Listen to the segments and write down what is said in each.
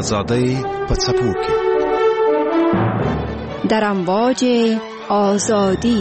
آزادی پڅپوکي در امواج آزادی.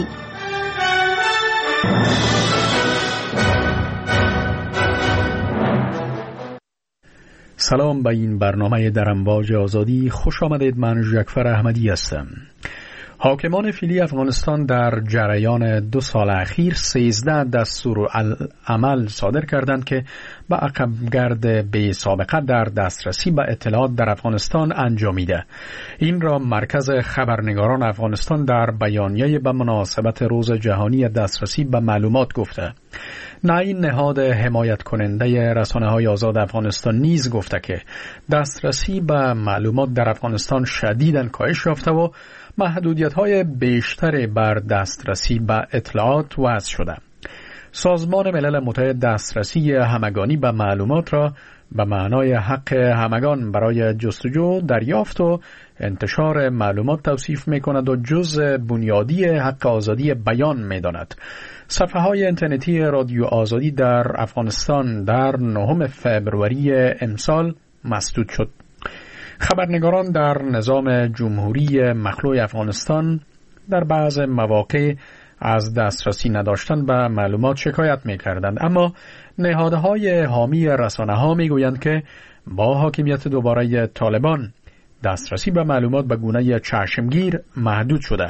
سلام به این برنامه در امواج آزادی. خوش آمدید. من ژکفر احمدی هستم. حاکمان فعلی افغانستان در جریان 2 سال اخیر 13 دستورالعمل صادر کردند که به عقبگرد بی سابقه در دسترسی به اطلاعات در افغانستان انجامیده. این را مرکز خبرنگاران افغانستان در بیانیه به مناسبت روز جهانی دسترسی به معلومات گفته. نه این نهاد حمایت کننده رسانه‌های آزاد افغانستان نیز گفته که دسترسی به معلومات در افغانستان شدیداً کاهش یافته و محدودیت‌های بیشتری بر دسترسی به اطلاعات وضع شده. سازمان ملل متحد دسترسی همگانی به معلومات را به معنای حق همگان برای جستجو، دریافت و انتشار معلومات توصیف می‌کند و جزء بنیادی حق آزادی بیان می‌داند. صفحه‌های اینترنتی رادیو آزادی در افغانستان در 9 فوریه امسال مسدود شد. خبرنگاران در نظام جمهوری مخلوع افغانستان در بعض مواقع از دسترسی نداشتن به معلومات شکایت می‌کردند، اما نهادهای حامی رسانه‌ها می‌گویند که با حاکمیت دوباره طالبان دسترسی به معلومات به گونه چشمگیر محدود شده.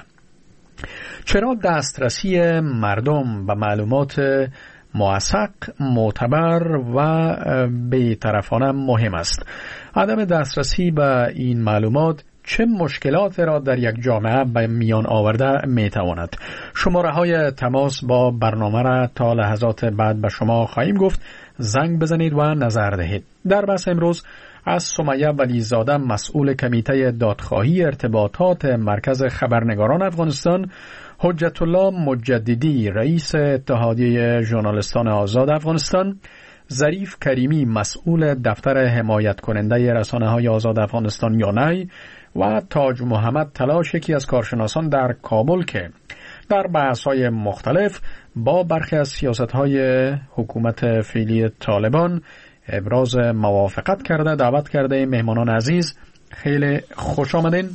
چرا دسترسی مردم به معلومات موثق، معتبر و بی‌طرفانه مهم است؟ عدم دسترسی به این معلومات چه مشکلات را در یک جامعه به میان آورده میتواند؟ شماره های تماس با برنامه را تا لحظات بعد به شما خواهیم گفت. زنگ بزنید و نظر دهید. در بحث امروز از سمیه ولیزاده، مسئول کمیته دادخواهی ارتباطات مرکز خبرنگاران افغانستان، حجت الله مجددی، رئیس اتحادیه ژورنالیستان آزاد افغانستان، ظریف کریمی، مسئول دفتر حمایت کننده رسانه‌های آزاد افغانستان یانای و تاج محمد تلاش، یکی از کارشناسان در کابل که در بحث‌های مختلف با برخی از سیاست‌های حکومت فعلی طالبان ابراز موافقت کرده. دعوت کرده مهمانان عزیز، خیلی خوش آمدین.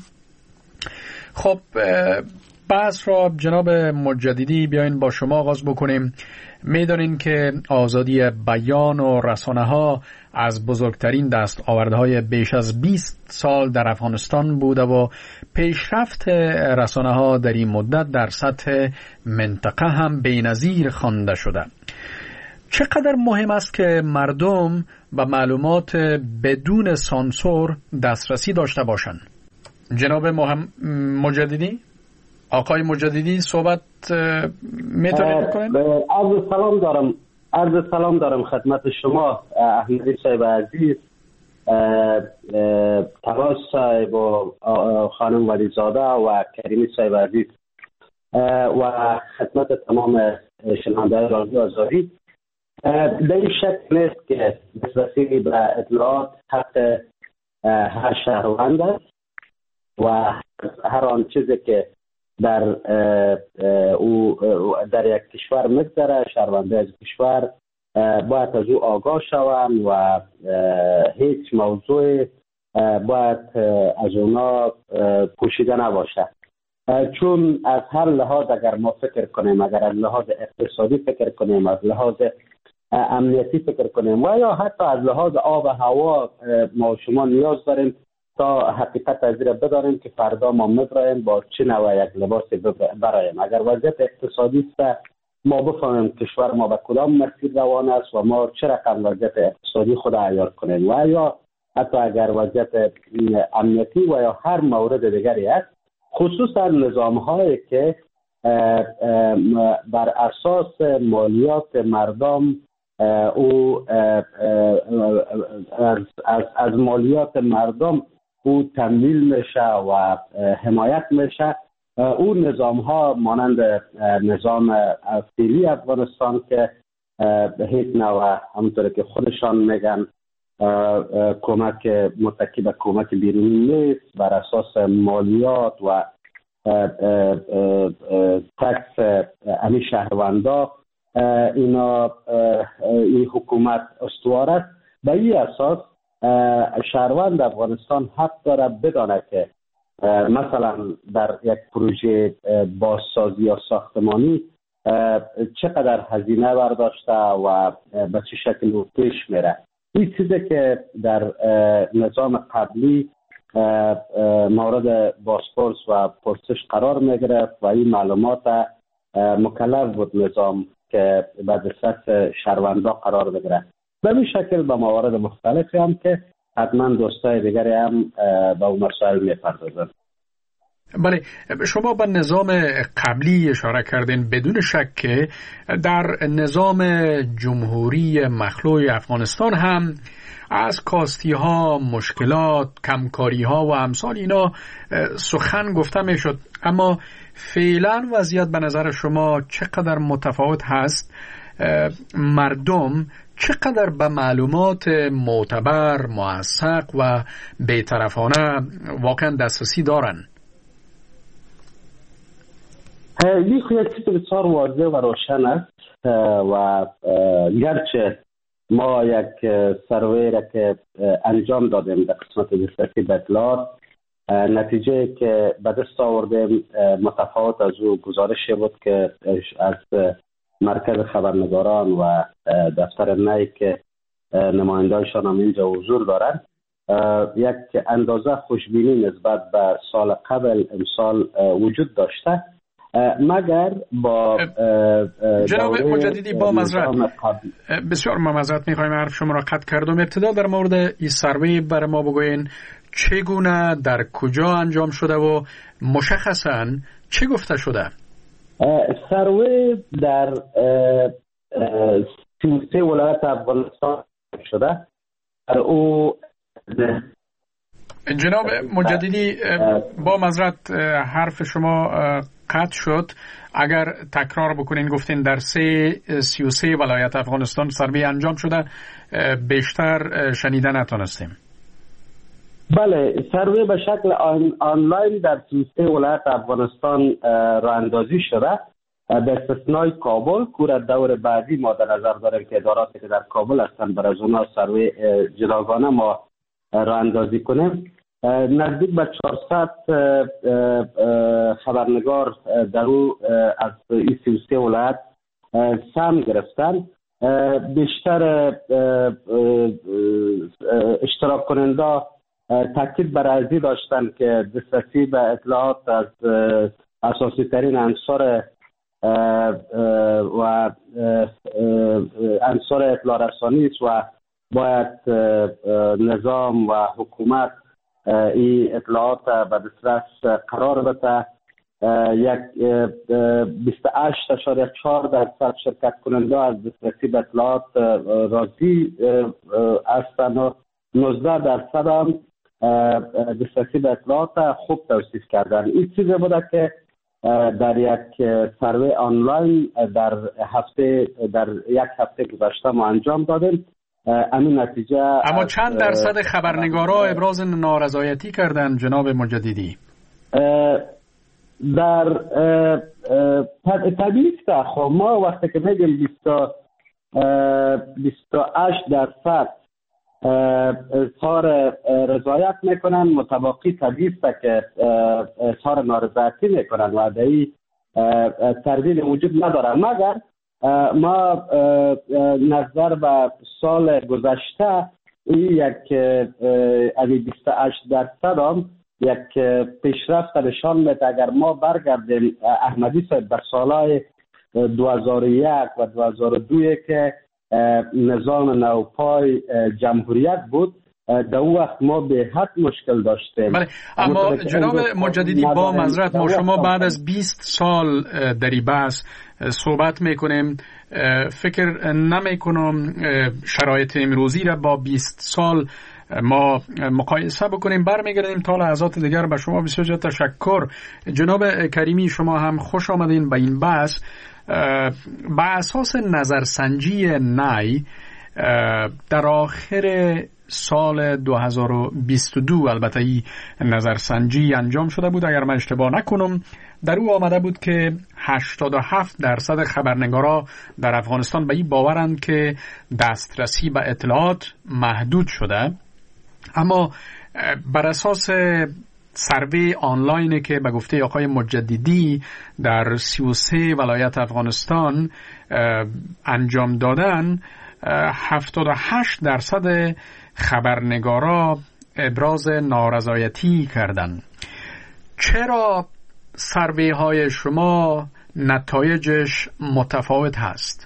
خب بحث را جناب مجددی بیاین با شما آغاز بکنیم. میدانین که آزادی بیان و رسانه ها از بزرگترین دستاوردهای بیش از 20 سال در افغانستان بوده و پیشرفت رسانه ها در این مدت در سطح منطقه هم بی‌نظیر خوانده شده. چقدر مهم است که مردم به معلومات بدون سانسور دسترسی داشته باشند؟ جناب مجددی، آقای مجددی صحبت میتونید بکنید؟ عرض سلام دارم خدمت شما احمدی صاحب عزیز، تراش صاحب و خانم ولیزاده و کریمی صاحب عزیز و خدمت تمام شنوندگان رادیو آزادی. در این شک نیست که دسترسی به اطلاعات حق هر شهروند است و هر آن چیزی که در یک کشور می‌گذره، شهرونده از کشور باید از او آگاه شوند و هیچ موضوع باید از اونا پوشیده نباشه. چون از هر لحاظ اگر ما فکر کنیم، اگر از لحاظ اقتصادی فکر کنیم، از لحاظ امنیتی فکر کنیم و یا حتی از لحاظ آب و هوا، ما شما نیاز داریم تا حقیقت از را بداریم که فردا ما می‌برایم با چه نوع یک لباسی برایم. اگر وضعیت اقتصادی است ما بفهمیم کشور ما به کدام مسیر روان است و ما چه رقم وضعیت اقتصادی خود عیار کنیم و یا حتی اگر وضعیت امنیتی و یا هر مورد دیگری است، خصوصا نظام‌هایی که بر اساس مالیات مردم او از مالیات مردم او تمویل میشه و حمایت میشه. اون نظام ها مانند نظام فعلی افغانستان که هیچ نوع همونطور که خودشان میگن کمک متکی به کمک بیرونی نیست، بر اساس مالیات و تکس امی شهروندا اینا این حکومت استوار است. به این اساس شهروند افغانستان حق داره بدانه که مثلا در یک پروژه بازسازی یا ساختمانی چقدر هزینه برداشته و به چه شکل پیش میره. این چیزی که در نظام قبلی مورد بازپرس و پرسش قرار میگرفت و این معلومات مکلف بود نظام که به دسترس شهروندا قرار بگیره. به این شکل به موارد مختلفی هم که حتما دوستای دیگری هم به اون مسائل میپردازند. بله، شما به نظام قبلی اشاره کردین. بدون شک که در نظام جمهوری مخلوع افغانستان هم از کاستی ها، مشکلات، کمکاری ها و امثال اینا سخن گفته می شد، اما فعلا وضعیت به نظر شما چقدر متفاوت هست؟ مردم چقدر به معلومات معتبر، موثق و بی‌طرفانه واقعا دسترسی دارن؟ این یک چیز بسیار واضح و روشن است و گرچه ما یک سروی را که انجام دادیم در قسمت دسترسی به اطلاعات، نتیجه که به دست آوردیم متفاوت از او گزارشی بود که از مرکز خبرنگاران و دفتر نی که نماینده‌شان هم اینجا حضور دارند یک اندازه خوشبینی نسبت به سال قبل امسال وجود داشته، مگر با جناب مجددی با معذرت بسیار معذرت می‌خوایم حرف شما را قطع کردم. ابتدا در مورد این سروی برای ما بگوین چگونه، در کجا انجام شده و مشخصاً چه گفته شده؟ سروی در 33 ولایت افغانستان شده. او جناب مجددی با معذرت حرف شما قطع شد. اگر تکرار بکنین، گفتین در 33 ولایت افغانستان سروی انجام شده، بیشتر شنیده نتونستیم. بله، سروی به شکل آنلاین در 33 ولایت افغانستان راه اندازی شده به استثنای کابل. کور دور بعدی ما در نظر داریم که اداراتی که در کابل هستند برای اونا سروی جداگانه ما راه اندازی کنیم. نزدیک به 400 خبرنگار در او از این 33 ولایت سهم گرفتن. بیشتر اشتراک کننده تاکید بر ازی داشتن که دسترسی به اطلاعات از اساسی ترین عنصر و عنصر اطلاع رسانی است و باید نظام و حکومت این اطلاعات به دسترس قرار بده. 28.4% شرکت کننده از دسترسی به اطلاعات راضی هستند و 19% هم دسترسی به اطلاعات خوب توصیف کردن. این چیزی بوده که در یک سروی آنلاین در یک هفته گذشته ما انجام دادیم. همین نتیجه. اما چند درصد خبرنگارا ابراز نارضایتی کردن جناب مجددی؟ در طبیعی است. خب ما وقتی که میگیم 28% اظهار رضایت میکنن، متباقی طبیعی است که اظهار نارضایتی میکنن و در این تردید وجود ندارن. مگر ما نظر به سال گذشته این یک از 28% هم یک پیشرفت نشان میده. اگر ما برگردیم احمدی صاحب در سالهای 2001 و 2002 که نظام نوپای جمهوریت بود، در اون وقت ما به حد مشکل داشتیم. بله، اما جناب مجددی با معذرت ما شما بعد از 20 سال در این بحث صحبت میکنیم، فکر نمیکنم شرایط امروزی را با 20 سال ما مقایسه بکنیم. برمیگردیم تا لحظات دیگر. به شما بسیار تشکر. جناب کریمی، شما هم خوش آمدین به این بحث. به اساس نظرسنجی نی در آخر سال 2022 البته این نظرسنجی انجام شده بود، اگر من اشتباه نکنم، در او آمده بود که 87% خبرنگارا در افغانستان به این باورند که دسترسی به اطلاعات محدود شده اما بر اساس سروی آنلاینی که به گفته آقای مجددی در 33 ولایت افغانستان انجام دادن، 78% خبرنگارا ابراز نارضایتی کردند. چرا سروی های شما نتایجش متفاوت هست؟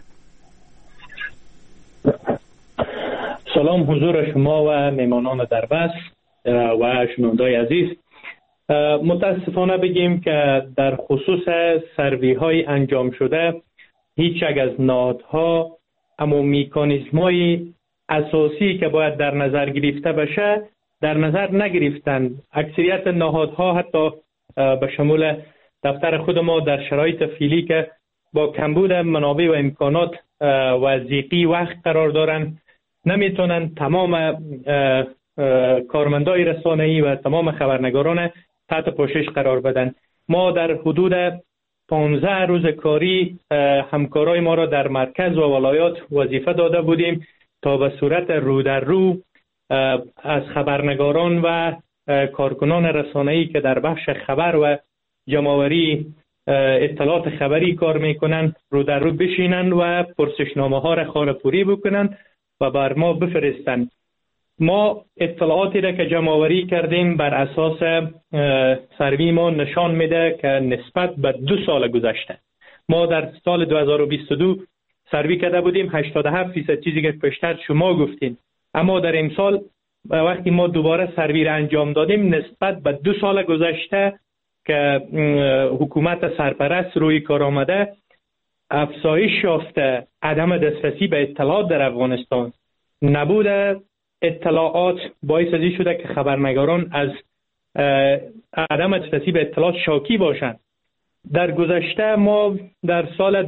سلام حضور شما و میمانان در بس و شنوندای عزیز. متاسفانه بگیم که در خصوص سروی های انجام شده هیچ یک از نهادها اما میکانیزم های اساسی که باید در نظر گرفته بشه در نظر نگرفتند. اکثریت نهادها حتی به شمول دفتر خود ما در شرایط فعلی که با کمبود منابع و امکانات و ضیقی وقت قرار دارند نمیتونن تمام کارمندای رسانه‌ای و تمام خبرنگاران تحت پوشش قرار بدن. ما در حدود 15 روز کاری همکارای ما را در مرکز و ولایات وظیفه داده بودیم تا به صورت رو در رو از خبرنگاران و کارکنان رسانه‌ای که در بخش خبر و جمع‌آوری اطلاعات خبری کار میکنن رو در رو بشینن و پرسشنامه ها را خانه‌پوری بکنن و بر ما بفرستن. ما اطلاعاتی را که جمع‌آوری کردیم بر اساس سروی ما نشان میده که نسبت به 2 سال گذشته ما در سال 2022 سروی کرده بودیم 87% چیزی که پیشتر شما گفتین، اما در امسال وقتی ما دوباره سروی را انجام دادیم نسبت به 2 سال گذشته که حکومت سرپرست روی کار آمده افزایش یافته عدم دسترسی به اطلاعات در افغانستان، نبود اطلاعات باعث از این شده که خبرنگاران از عدم دسترسی به اطلاعات شاکی باشند. در گذشته ما در سال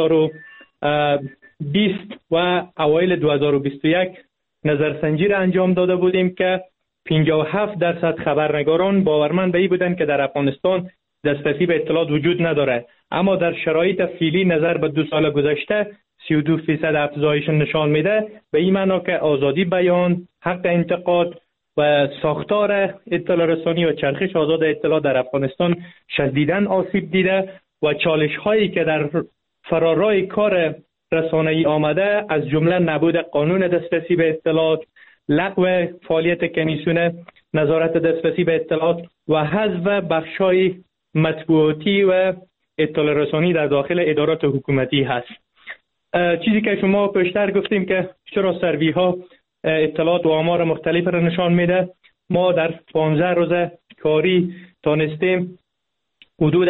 2020 و اوایل 2021 نظرسنجی را انجام داده بودیم که 57% خبرنگاران باورمند به این بودند که در افغانستان دسترسی به اطلاعات وجود نداره، اما در شرایط فعلی نظر به 2 سال گذشته 32% افزایش نشان میده، به این معنا که آزادی بیان، حق انتقاد و ساختار اطلاع رسانی و چرخش آزاد اطلاع در افغانستان شدیداً آسیب دیده و چالش هایی که در فرارای کار رسانه‌ای آمده از جمله نبود قانون دسترسی به اطلاعات، لغو فعالیت کمیسیون نظارت دسترسی به اطلاعات و حذف بخش‌های مطبوعاتی و اطلاع رسانی در داخل ادارات حکومتی هست. چیزی که شما پیشتر گفتیم که چرا سروی ها اطلاعات و آمار مختلف را نشان میده، ما در 15 روز کاری تانستیم حدود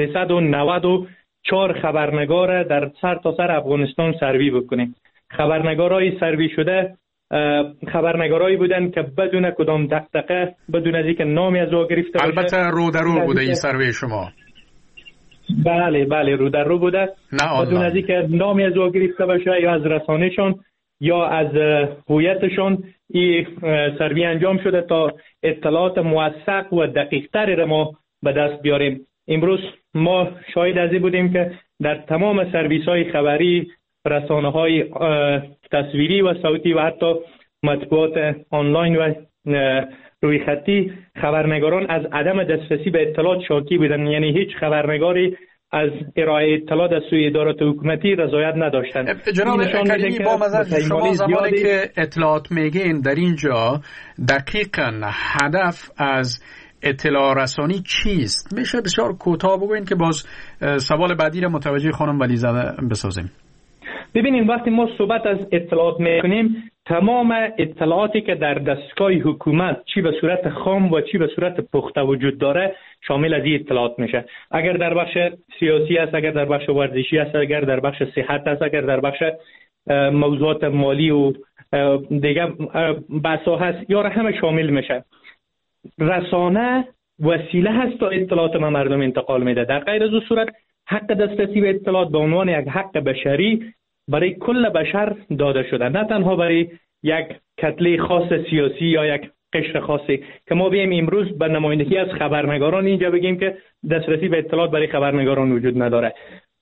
394 خبرنگار در سرتاسر افغانستان سروی بکنیم. خبرنگارای سروی شده خبرنگارایی بودن که بدون کدام دغدغه، بدون از اینکه نامی از او گرفته باشه. البته رو در رو بوده این سروی شما؟ بله رو در رو بوده، بدون از اینکه نامی از او گرفته باشه یا از رسانه‌شان یا از هویتشان این سروی انجام شده تا اطلاعات موثق و دقیق‌تری را ما به دست بیاریم. امروز ما شاهد از این بودیم که در تمام سرویس‌های خبری، رسانه‌های تصویری و صوتی و حتی مطبوعات آنلاین و روی خطی خبرنگاران از عدم دسترسی به اطلاعات شاکی بودند، یعنی هیچ خبرنگاری از ارائه اطلاعات از سوی ادارات حکومتی رضایت نداشتند. جناب کریمی، با مزد شما زمانی که اطلاعات میگین در اینجا دقیقاً هدف از اطلاع رسانی چیست؟ میشه بسیار کوتاه بگوین که باز سوال بعدی را متوجه خانم ولیزاده بسازیم. ببینید وقتی ما صحبت از اطلاعات میکنیم تمام اطلاعاتی که در دستگاه حکومت چی به صورت خام و چی به صورت پخته وجود داره شامل از این اطلاعات میشه. اگر در بخش سیاسی است، اگر در بخش ورزشی است، اگر در بخش صحت است، اگر در بخش موضوعات مالی و دیگه بحثا هست یا همه شامل میشه. رسانه وسیله هست تا اطلاعات ما مردم انتقال میده. در غیر از اون صورت حق دسترسی به اطلاعات به عنوان یک حق بشری برای کل بشر داده شده، نه تنها برای یک کتله خاص سیاسی یا یک قشر خاصی که ما بیم امروز به نمایندگی از خبرنگاران اینجا بگیم که دسترسی به اطلاعات برای خبرنگاران وجود نداره.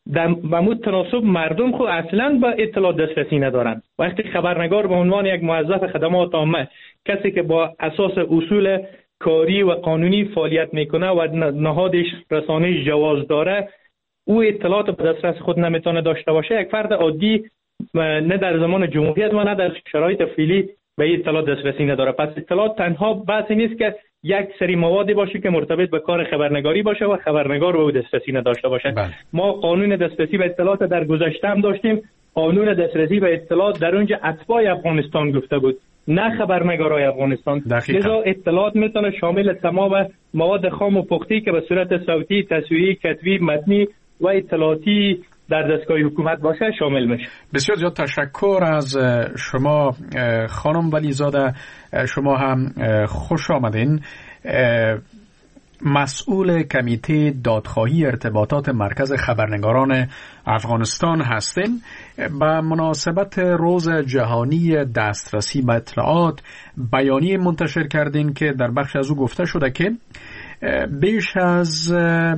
و مود تناسب مردم خود اصلا به اطلاعات دسترسی ندارند. وقتی خبرنگار به عنوان یک موظف خدمات عامه، کسی که با اساس اصول کاری و قانونی فعالیت میکنه و نهادش رسانه جواز داره، او اطلاعات به دسترس خود نمیتونه داشته باشه، یک فرد عادی نه در زمان جمهوریت و نه در شرایط فعلی به اطلاعات دسترسی نداره. پس اطلاعات تنها بحثی نیست که یک سری موادی باشه که مرتبط به کار خبرنگاری باشه و خبرنگار به او دسترسی نداشته باشه. ما قانون دسترسی به اطلاعات در گذشته هم داشتیم. قانون دسترسی به اطلاعات در اونجا اتباع افغانستان گفته بود، نه خبرنگارای افغانستان. لذا اطلاعات میتونه شامل تمام مواد خام و پختی که به صورت صوتی، تصویری، کتبی، متنی و اطلاعاتی در دستگاه حکومت باشه شامل میشه. بسیار زیاد تشکر از شما خانم ولیزاده. شما هم خوش آمدین. مسئول کمیته دادخواهی ارتباطات مرکز خبرنگاران افغانستان هستین. به مناسبت روز جهانی دسترسی به اطلاعات بیانیه منتشر کردین که در بخش از او گفته شده که بیش از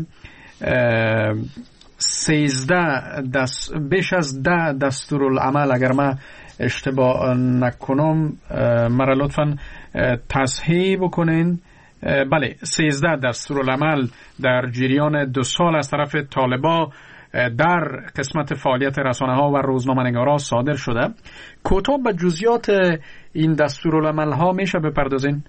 10 دستورالعمل، اگر من اشتباه نکنم مرا لطفاً تصحیح بکنین، بله 13 دستورالعمل در جریان 2 سال از طرف طالبان در قسمت فعالیت رسانه‌ها و روزنامه‌نگاران صادر شده. کوتاه به جزئیات این دستورالعمل‌ها میشه بپردازین؟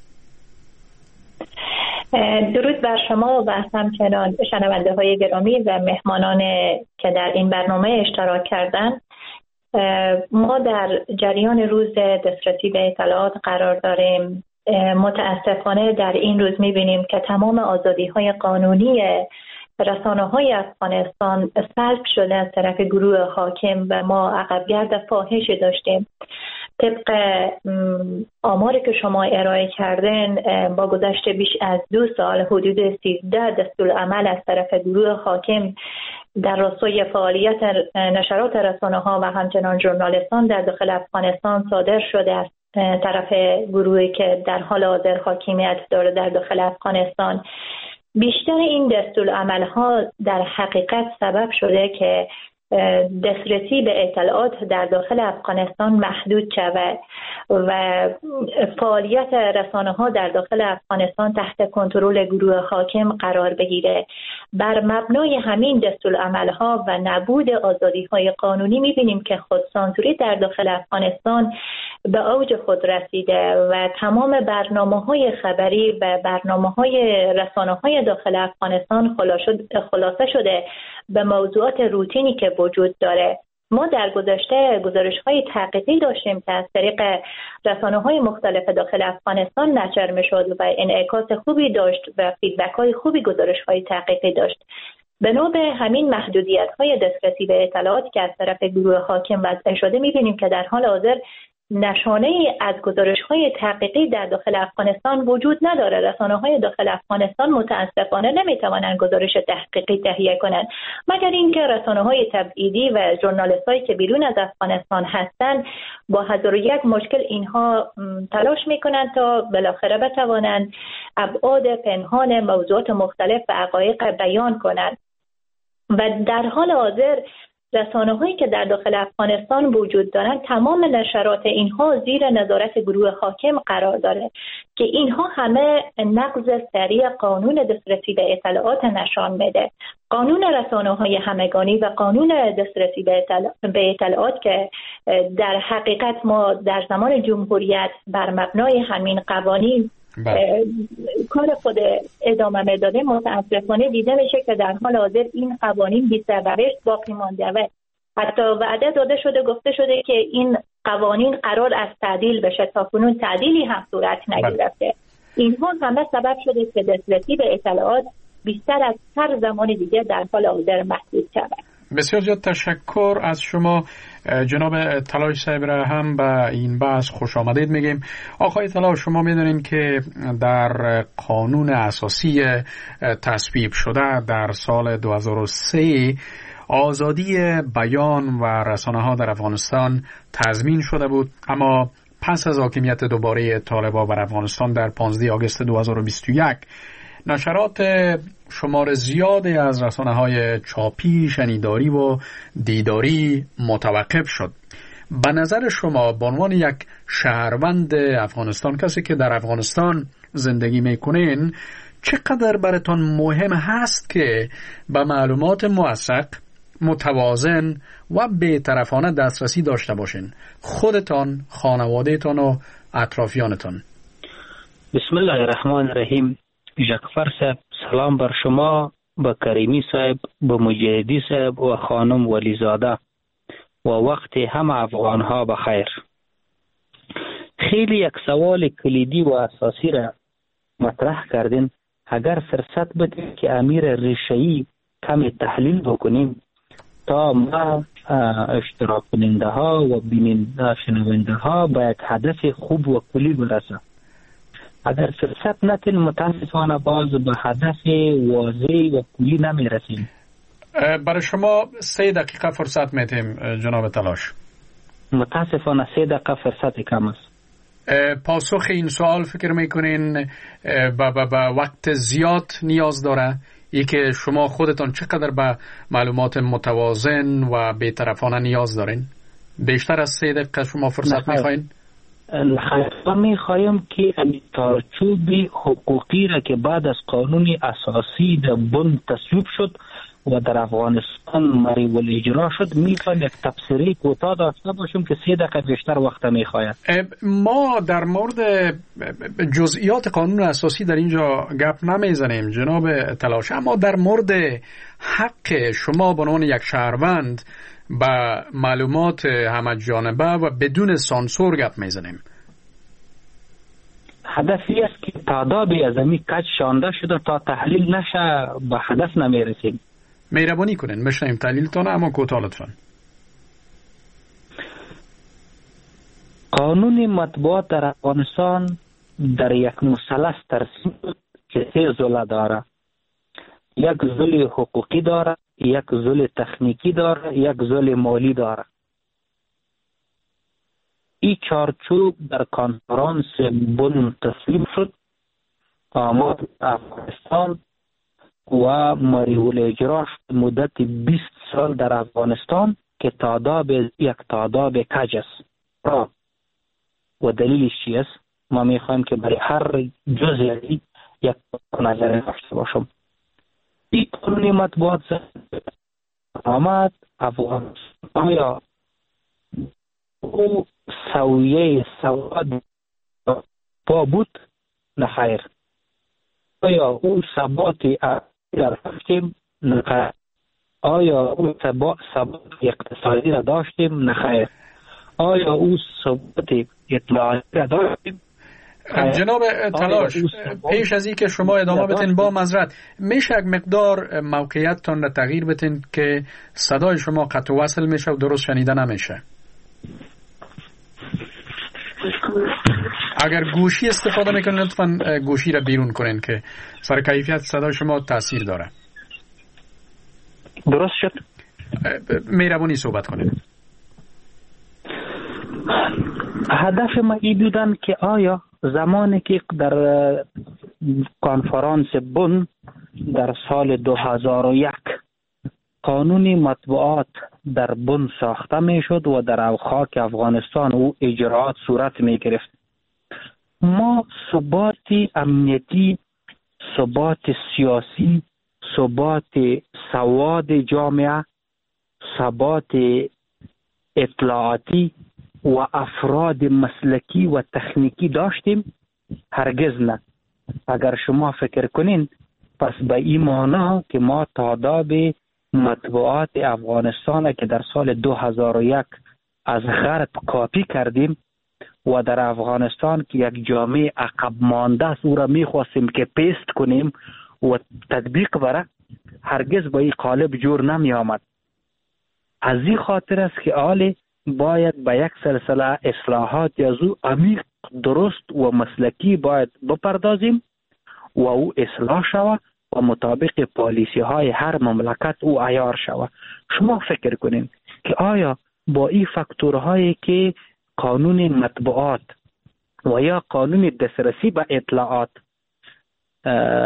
درود بر شما و همچنان شنونده های گرامی و مهمانان که در این برنامه اشتراک کردن. ما در جریان روز دسترسی به اطلاعات قرار داریم. متاسفانه در این روز میبینیم که تمام آزادی های قانونی رسانه های افغانستان سلب شده از طرف گروه حاکم و ما عقبگرد فاحشی داشتیم. طبق آماری که شما ارائه کردن، با گذشت بیش از 2 سال حدود 13 دستورالعمل از طرف گروه حاکم در راستای فعالیت نشرات رسانه‌ها و همچنان ژورنالیستان در داخل افغانستان صادر شده از طرف گروهی که در حال حاضر حاکمیت داره در داخل افغانستان. بیشتر این دستورالعمل‌ها در حقیقت سبب شده که دسترسی به اطلاعات در داخل افغانستان محدود شود و فعالیت رسانه‌ها در داخل افغانستان تحت کنترل گروه حاکم قرار بگیره. بر مبنای همین دستورالعمل‌ها و نبود آزادی‌های قانونی می‌بینیم که خودسانسوری در داخل افغانستان به اوج خود رسیده و تمام برنامه‌های خبری و برنامه‌های رسانه‌های داخل افغانستان خلاصه شده به موضوعات روتینی که وجود داره. ما در گذشته گزارش‌های تحقیقی داشتیم که از طریق رسانه‌های مختلف داخل افغانستان نشر می‌شد و انعکاس خوبی داشت و فیدبک‌های خوبی گزارش‌های تحقیقی داشت. بنا به همین محدودیت‌های دسترسی به اطلاعات که از طرف گروه حاکم وضع شده، می‌بینیم که در حال حاضر نشانه‌ای از گزارش‌های تحقیقی در داخل افغانستان وجود نداره. رسانه‌های داخل افغانستان متأسفانه نمی‌توانند گزارش تحقیقی تهیه کنند، مگر اینکه رسانه‌های تبعیدی و ژورنالیست‌هایی که بیرون از افغانستان هستند با 1001 مشکل اینها تلاش می‌کنند تا بالاخره بتوانند ابعاد پنهان موضوعات مختلف و حقایق بیان کنند. و در حال حاضر رسانه‌هایی که در داخل افغانستان وجود دارند، تمام نشرات اینها زیر نظارت گروه حاکم قرار داره که اینها همه نقض سریع قانون دسترسی به اطلاعات نشان میده. قانون رسانه‌های همگانی و قانون دسترسی به اطلاعات که در حقیقت ما در زمان جمهوریت بر مبنای همین قوانین کار خود ادامه میداده، متاسفانه دیده میشه که در حال حاضر این قوانین بی سرنوشت باقی مانده و حتی وعده داده شده، گفته شده که این قوانین قرار از تعدیل بشه، تا کنون تعدیلی هم صورت نگرفته. اینها همه سبب شده که دسترسی به اطلاعات بیشتر از هر زمان دیگه در حال حاضر محدود شود. بسیار زیاد تشکر از شما جناب طلایی صاحب. را هم به این بحث خوش آمدید میگیم. آقای طلایی، شما میدونین که در قانون اساسی تصویب شده در سال 2003 آزادی بیان و رسانه ها در افغانستان تضمین شده بود، اما پس از حاکمیت دوباره طالبان بر افغانستان در 15 آگوست 2021 نشرات شمار زیادی از رسانه‌های چاپی، شنیداری و دیداری متوقف شد. به نظر شما به عنوان یک شهروند افغانستان، کسی که در افغانستان زندگی میکنین، چقدر براتون مهم هست که به معلومات موثق، متوازن و بی‌طرفانه دسترسی داشته باشین، خودتان، خانوادهتان و اطرافیانتان؟ بسم الله الرحمن الرحیم. جعفر صاحب، سلام بر شما، به کریمی صاحب، به مجاهدی صاحب و خانم ولیزاده و وقت همه افغان ها بخیر. خیلی یک سوال کلیدی و اساسی را مطرح کردین. اگر فرصت بدید که امیر ریشه‌ای کمی تحلیل بکنیم تا ما اشتراک کننده ها و بیننده شنونده ها به یک هدف خوب و کلی برسه. اگر فرصت نتین متاسفانه باز به هدف واضح و کلی نمیرسیم. برای شما 3 دقیقه فرصت میتیم جناب تلاش. متاسفانه 3 دقیقه فرصت کم است. پاسخ این سوال فکر میکنین با وقت زیاد نیاز داره؟ ای که شما خودتان چقدر به معلومات متوازن و بی‌طرفانه نیاز دارین؟ بیشتر از 3 دقیقه شما فرصت میخواین؟ ما میخوایم که چارچوب حقوقی را که بعد از قانون اساسی در بن تصویب شد و در افغانستان مری اجرا شد، میخوایم یک تفسیری کوتاه داشته باشیم که 3 دقیقه بیشتر وقت میخواید. ما در مورد جزئیات قانون اساسی در اینجا گپ نمیزنیم جناب تلاش، اما در مورد حق شما به عنوان یک شهروند با معلومات همه جانبه و بدون سانسور گپ میزنیم. هدفی است که تعدادی از امی کج شانده شده تا تحلیل نشه به هدف نمیرسیم. مهربانی کنین بشنیم تحلیلتون، اما کوتاه لطفاً. قانون مطبوعات در افغانستان در یک مثلث ترسیم که 3 ضلع داره. یک ضلع حقوقی داره، یک ضلع تکنیکی داره، یک ضلع مالی داره. این چارچوب در کنفرانس بن تصویب شد. آمد افغانستان و مریول اجرا شد مدت 20 سال در افغانستان که یک تعداد کج است. و دلیلش چی است؟ ما میخوایم که برای هر جزئی یک نظر داشته باشم. این قانون مطبوعات آمد افغانستان آیا او سویه سواد با بود؟ نخیر. آیا او ثباتی را داشتیم؟ نخیر. آیا او ثبات اقتصادی را داشتیم؟ نخیر. آیا او ثبات اطلاعاتی را داشتیم؟ جناب تلاش، پیش از این که شما ادامه بتین با معذرت، میشه یک مقدار موقعیتتان را تغییر بتین که صدای شما قطع و وصل میشه و درست شنیده نمیشه؟ اگر گوشی استفاده میکنین لطفاً گوشی را بیرون کنین که سر کیفیت صدای شما تاثیر داره. درست شد؟ مهربانی صحبت کنین. هدف ما این بودن که آیا زمانی که در کنفرانس بن در سال 2001 قانون مطبوعات در بن ساخته می شد و در خاک افغانستان او اجراعات صورت می گرفت، ما ثبات امنیتی، ثبات سیاسی، ثبات سواد جامعه، ثبات اطلاعاتی و افراد مسلکی و تکنیکی داشتیم؟ هرگز نه. اگر شما فکر کنین پس به این معنا که ما تعداد مطبوعات افغانستان که در سال 2001 از غرب کاپی کردیم و در افغانستان که یک جامعه عقب مانده است او را میخواستیم که پیست کنیم و تطبیق بره، هرگز با این قالب جور نمی آمد. از این خاطر است که آل باید به یک سلسله اصلاحات یا زو عمیق، درست و مسلکی باید بپردازیم و او اصلاح شود و مطابق پالیسی های هر مملکت او عیار شود. شما فکر کنین که آیا با این فاکتورهایی که قانون مطبوعات و یا قانون دسترسی به اطلاعات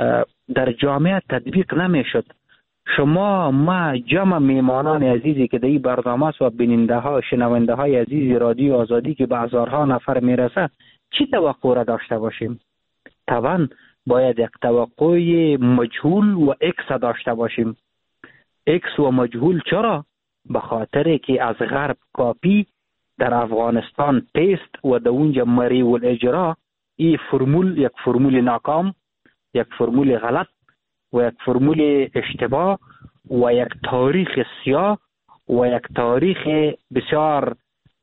در جامعه تطبیق نمیشد. ما جمع میمانان عزیزی که در این برنامه است و بیننده ها شنونده های عزیز رادیو آزادی که به هزارها نفر میرسه چی توقع را داشته باشیم؟ طبعا باید یک توقع مجهول و اکس داشته باشیم. اکس و مجهول چرا؟ به خاطر که از غرب کاپی در افغانستان پیست و در اونجا مری و الاجرا این فرمول یک فرمول ناکام، یک فرمول غلط و یک فرمول اشتباه و یک تاریخ سیاه و یک تاریخ بسیار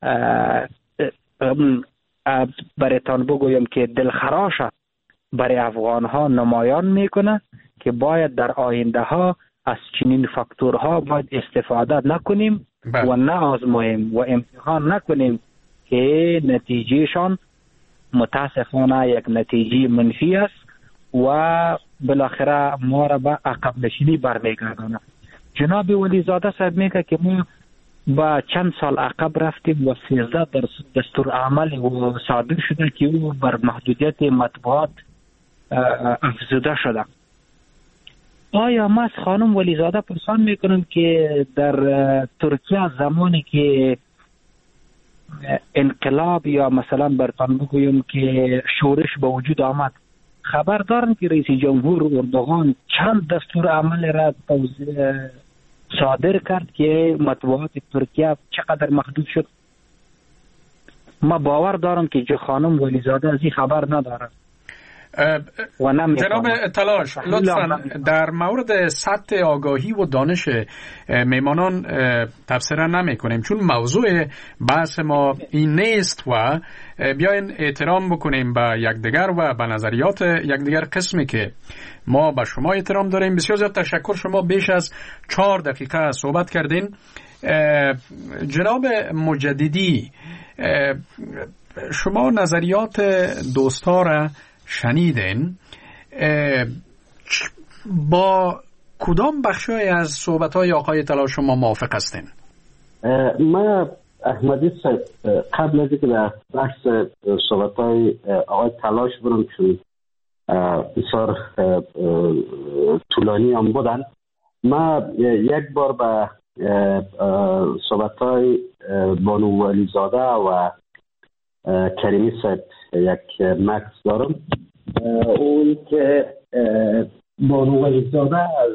برایتان بگویم که دلخراش برای افغان ها نمایان میکنه که باید در آینده ها از چنین فاکتورها باید استفاده نکنیم و نه آزماییم و امتحان نکنیم که نتیجهشان متاسفانه یک نتیجه منفی است و بالاخره ما را به عقب نشینی برمیگردانه. جناب ولیزاده صاحب میگه که ما با چند سال عقب رفتیم و 13 در دستور عمل و صادر شده که او بر محدودیت مطبوعات افزوده شده. آیا ما از خانم ولیزاده پرسان میکنم که در ترکیه زمانی که انقلاب یا مثلا برتان بگویم که شورش به وجود آمد خبر دارن که رئیس جمهور اردوغان چند دستور عمل را صادر کرد که مطبوعات ترکیه چقدر محدود شد؟ ما باور دارم که خانم ولیزاده از این خبر نداره. جناب تلاش لطفاً در مورد سطح آگاهی و دانش میمانان تبصره نمی کنیم چون موضوع بحث ما این نیست و بیاین احترام بکنیم به یکدیگر و به نظریات یکدیگر. قسمی که ما به شما احترام داریم. بسیار زیاد تشکر، شما بیش از 4 دقیقه صحبت کردین. جناب مجددی، شما نظریات دوستا را شنیدین، با کدام بخشای از صحبت‌های آقای تلاش شما موافق هستین؟ ما احمدی صاحب قبل از اینکه در بحث صحبت‌های آقای تلاش برم چون بسیار طولانی هم بودن، ما یک بار به صحبت‌های بانو ولیزاده و کریمی صاحب یک مکس دارم. اون که بانو ولیزاده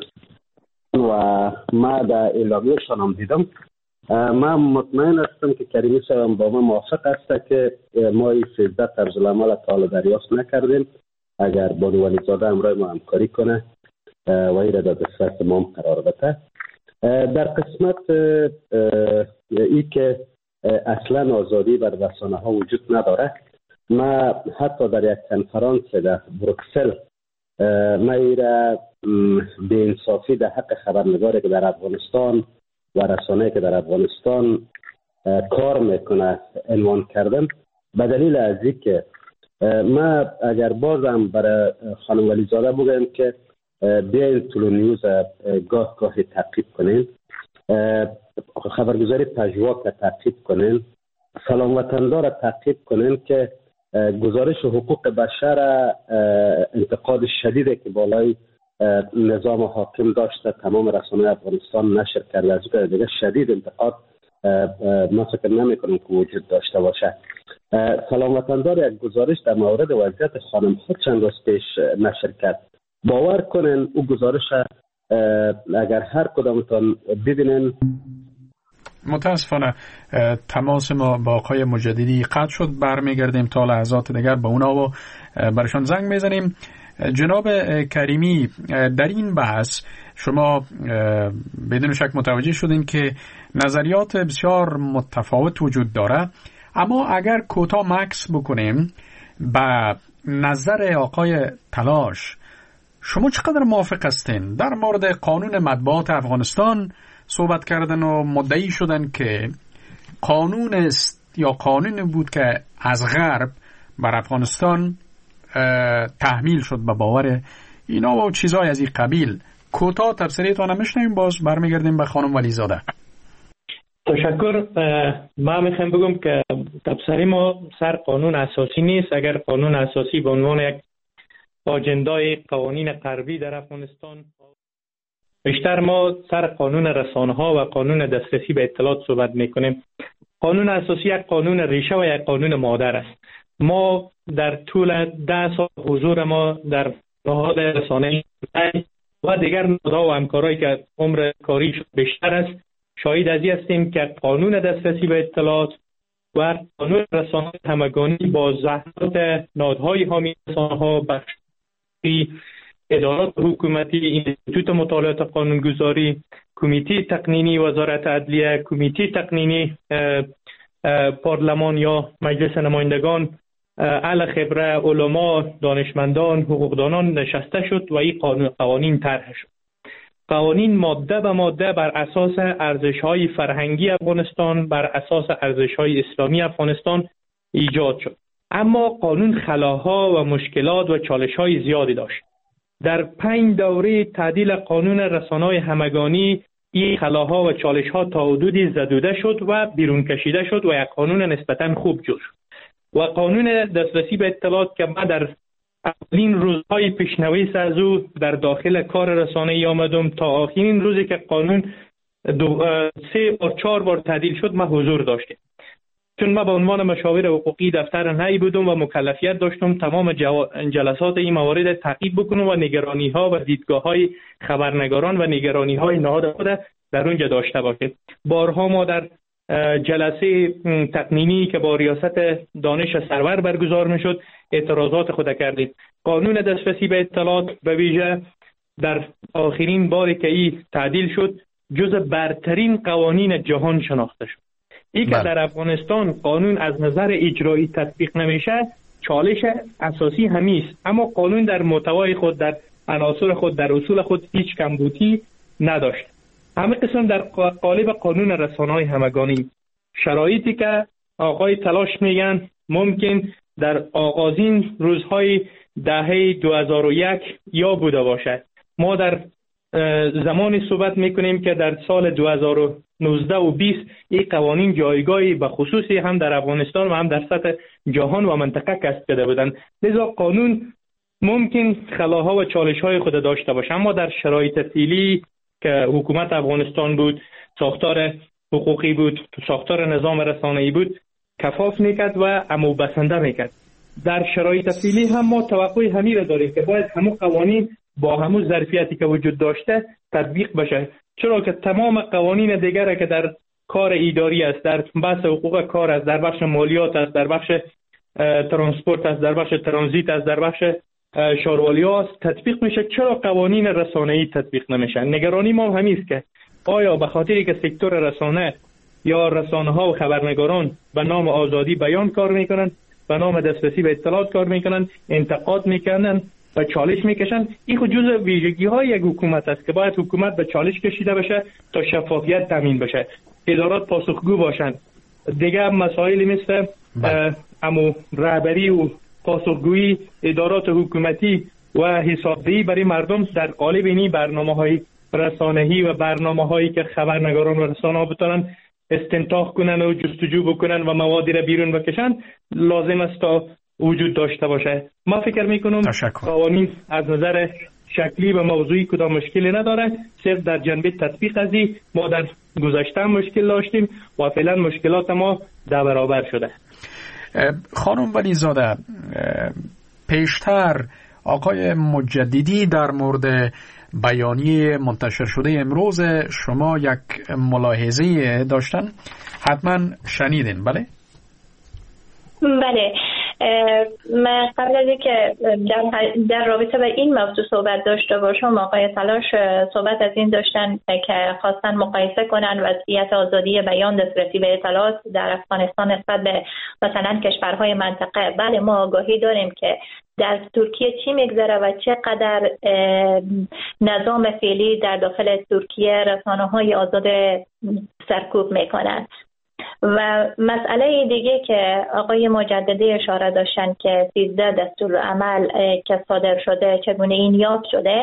و ما در اعلامیه‌شان هم دیدم، من مطمئن هستم که کریمی صاحب با ما موافق است که ما این 13 طرزالعمل تا حالا دریافت نکردیم. اگر بانو ولیزاده همراه ما همکاری کنه و این را در دسترس ما هم قرار بده. در قسمت ای که اصلا آزادی بر رسانه ها وجود نداره، ما حتی در یک کنفرانس در بروکسل ما ای را به انصافی در حق خبرنگاری که در افغانستان و رسانه‌ای که در افغانستان کار میکنه عنوان کردم، به دلیل از این که ما اگر بازم برای خانم ولیزاده بگم که بیاین طلوع نیوز گاه گاهی تعقیب کنین، خبرگزاری پژواک تعقیب کنین، سلام وطندار تعقیب کنین که گزارش حقوق بشر انتقاد شدیدی که بالای نظام حاکم داشته تمام رسانه‌های افغانستان نشر کرده، از اون دیگه شدید انتقاد ما فکر نمی‌کنم که وجود داشته باشه. سلام وطندار یک گزارش در مورد وضعیت خانم خود چند روز پیش نشر کرد. باور کنین او گزارش اگر هر کدامتان ببینن. متاسفانه تماس ما با آقای مجددی قطع شد. برمیگردیم تا لحظات دیگر با اونا و برشان زنگ میزنیم. جناب کریمی، در این بحث شما بدون شک متوجه شدین که نظریات بسیار متفاوت وجود داره، اما اگر کوتاه مکس بکنیم با نظر آقای تلاش، شما چقدر موافق هستین؟ در مورد قانون مطبوعات افغانستان صحبت کردن و مدعی شدن که قانون است یا قانون بود که از غرب بر افغانستان تحمیل شد به باور اینا و چیزای از این قبیل. کوتاه تفسیرتون هم میشنیم، باز برمیگردیم به خانم ولیزاده. تشکر. ما میخوام بگم که تفسیر ما سر قانون اساسی نیست. اگر قانون اساسی به عنوان یک آجندای قوانین غربی در افغانستان. بیشتر ما سر قانون رسانه‌ها و قانون دسترسی به اطلاعات صحبت میکنیم. قانون اساسی یک قانون ریشه و یک قانون مادر است. ما در طول 10 سال حضور ما در نهاد رسانه‌ای و دیگر نهادها و همکارایی که عمر کاریش بیشتر است شاهد از این هستیم که قانون دسترسی به اطلاعات و قانون رسانه‌های همگانی با زحمات نهادهای حامی رسانه‌ها، بخشی ادارات حکومتی، انستیتوت مطالعات قانونگذاری، کمیته تقنینی وزارت عدلیه، کمیته تقنینی پارلمان یا مجلس نمایندگان، اهل خبره، علما، دانشمندان، حقوقدانان نشسته شد و این قوانین طرح شد. قوانین ماده به ماده بر اساس ارزش‌های فرهنگی افغانستان، بر اساس ارزش‌های اسلامی افغانستان ایجاد شد. اما قانون خلاها و مشکلات و چالش‌های زیادی داشت. در 5 دوره تعدیل قانون رسانه‌های همگانی این خلاها و چالش‌ها تا حدودی زدوده شد و بیرون کشیده شد و یک قانون نسبتاً خوب جور شد. و قانون دسترسی به اطلاعات که من در اولین روزهای پیشنویس از او در داخل کار رسانه‌ای آمدم تا آخرین روزی که قانون 3 بار 4 بار تعدیل شد من حضور داشتم، چون من به عنوان مشاور حقوقی دفتر نهایی بودم و مکلفیت داشتم تمام جلسات این موارد تعقیب بکنم و نگرانی‌ها و دیدگاه‌های خبرنگاران و نگرانی‌های نهاد خود در اونجا داشته باشیم. بارها ما در جلسه تقنینی که با ریاست دانش سرور برگزار میشد اعتراضات خود کردیم. قانون دسترسی به اطلاعات به ویژه در آخرین باری که این تعدیل شد جز برترین قوانین جهان شناخته شد. این که در افغانستان قانون از نظر اجرایی تطبیق نمیشه چالش اساسی همیست، اما قانون در محتوای خود، در عناصر خود، در اصول خود هیچ کمبودی نداشت. همه قسم در قالب قانون رسانه‌های همگانی شرایطی که آقای تلاش میگن ممکن در آغازین روزهای دهه 2001 یا بوده باشد. ما در زمانی صحبت میکنیم که در سال 2019 و 20 این قوانین جایگاهی به خصوصی هم در افغانستان و هم در سطح جهان و منطقه کسب کرده بودند. لذا قانون ممکن خلاها و چالش‌های خود داشته باشه، اما در شرایط فعلی که حکومت افغانستان بود، ساختار حقوقی بود، ساختار نظام رسانه‌ای بود، کفاف میکرد و عمو بسنده میکرد. در شرایط فعلی هم ما توقع همی را داریم که باید همون قوانین با همون ظرفیتی که وجود داشته تطبیق بشه، چرا که تمام قوانین دیگر که در کار اداری است، در بحث حقوق کار است، در بخش مالیات است، در بخش ترانسپورت است، در بخش ترانزیت است، در بخش شاروالی است تطبیق میشه، چرا قوانین رسانه‌ای تطبیق نمیشن؟ نگرانی ما همین است که آیا به خاطری که سکتور رسانه یا رسانه‌ها و خبرنگاران به نام آزادی بیان کار میکنن، به نام دسترسی به اطلاعات کار میکنن، انتقاد میکنن و چالش میکشن، این خود جزء ویژگی‌های یک حکومت است که باید حکومت به چالش کشیده بشه تا شفافیت تامین بشه، ادارات پاسخگو باشن. دیگه مسائلی مثل امو رهبری و پاسخگویی ادارات حکومتی و حسابدهی برای مردم در قالب این برنامه‌های رسانه‌ای و برنامه‌هایی که خبرنگاران و رسانه‌ها بتونن استنتاج کنن و جستجو بکنن و موادی را بیرون بکشن لازم است تا وجود داشته باشه. ما فکر میکنم قوانین از نظر شکلی و موضوعی کدام مشکلی نداره، صرف در جنبه تطبیق ازی ما در گذشته مشکل داشتیم و فعلا مشکلات ما در برابر شده. خانم ولیزاده، پیشتر آقای مجددی در مورد بیانیه منتشر شده امروز شما یک ملاحظه داشتن، حتما شنیدین بله؟ بله، من قبل از اینکه در رابطه با این موضوع صحبت داشته باشم، آقای تلاش صحبت از این داشتن که خواستن مقایسه کنن وضعیت آزادی بیان دسترسی به اطلاعات در افغانستان نسبت به مثلا کشورهای منطقه. بله، ما آگاهی داریم که در ترکیه چی میگذره و چقدر نظام فعلی در داخل ترکیه رسانه‌های آزاد سرکوب میکنن. و مسئله دیگه که آقای مجددی اشاره داشتن که 13 دستورالعمل که صادر شده چگونه این یاد شده،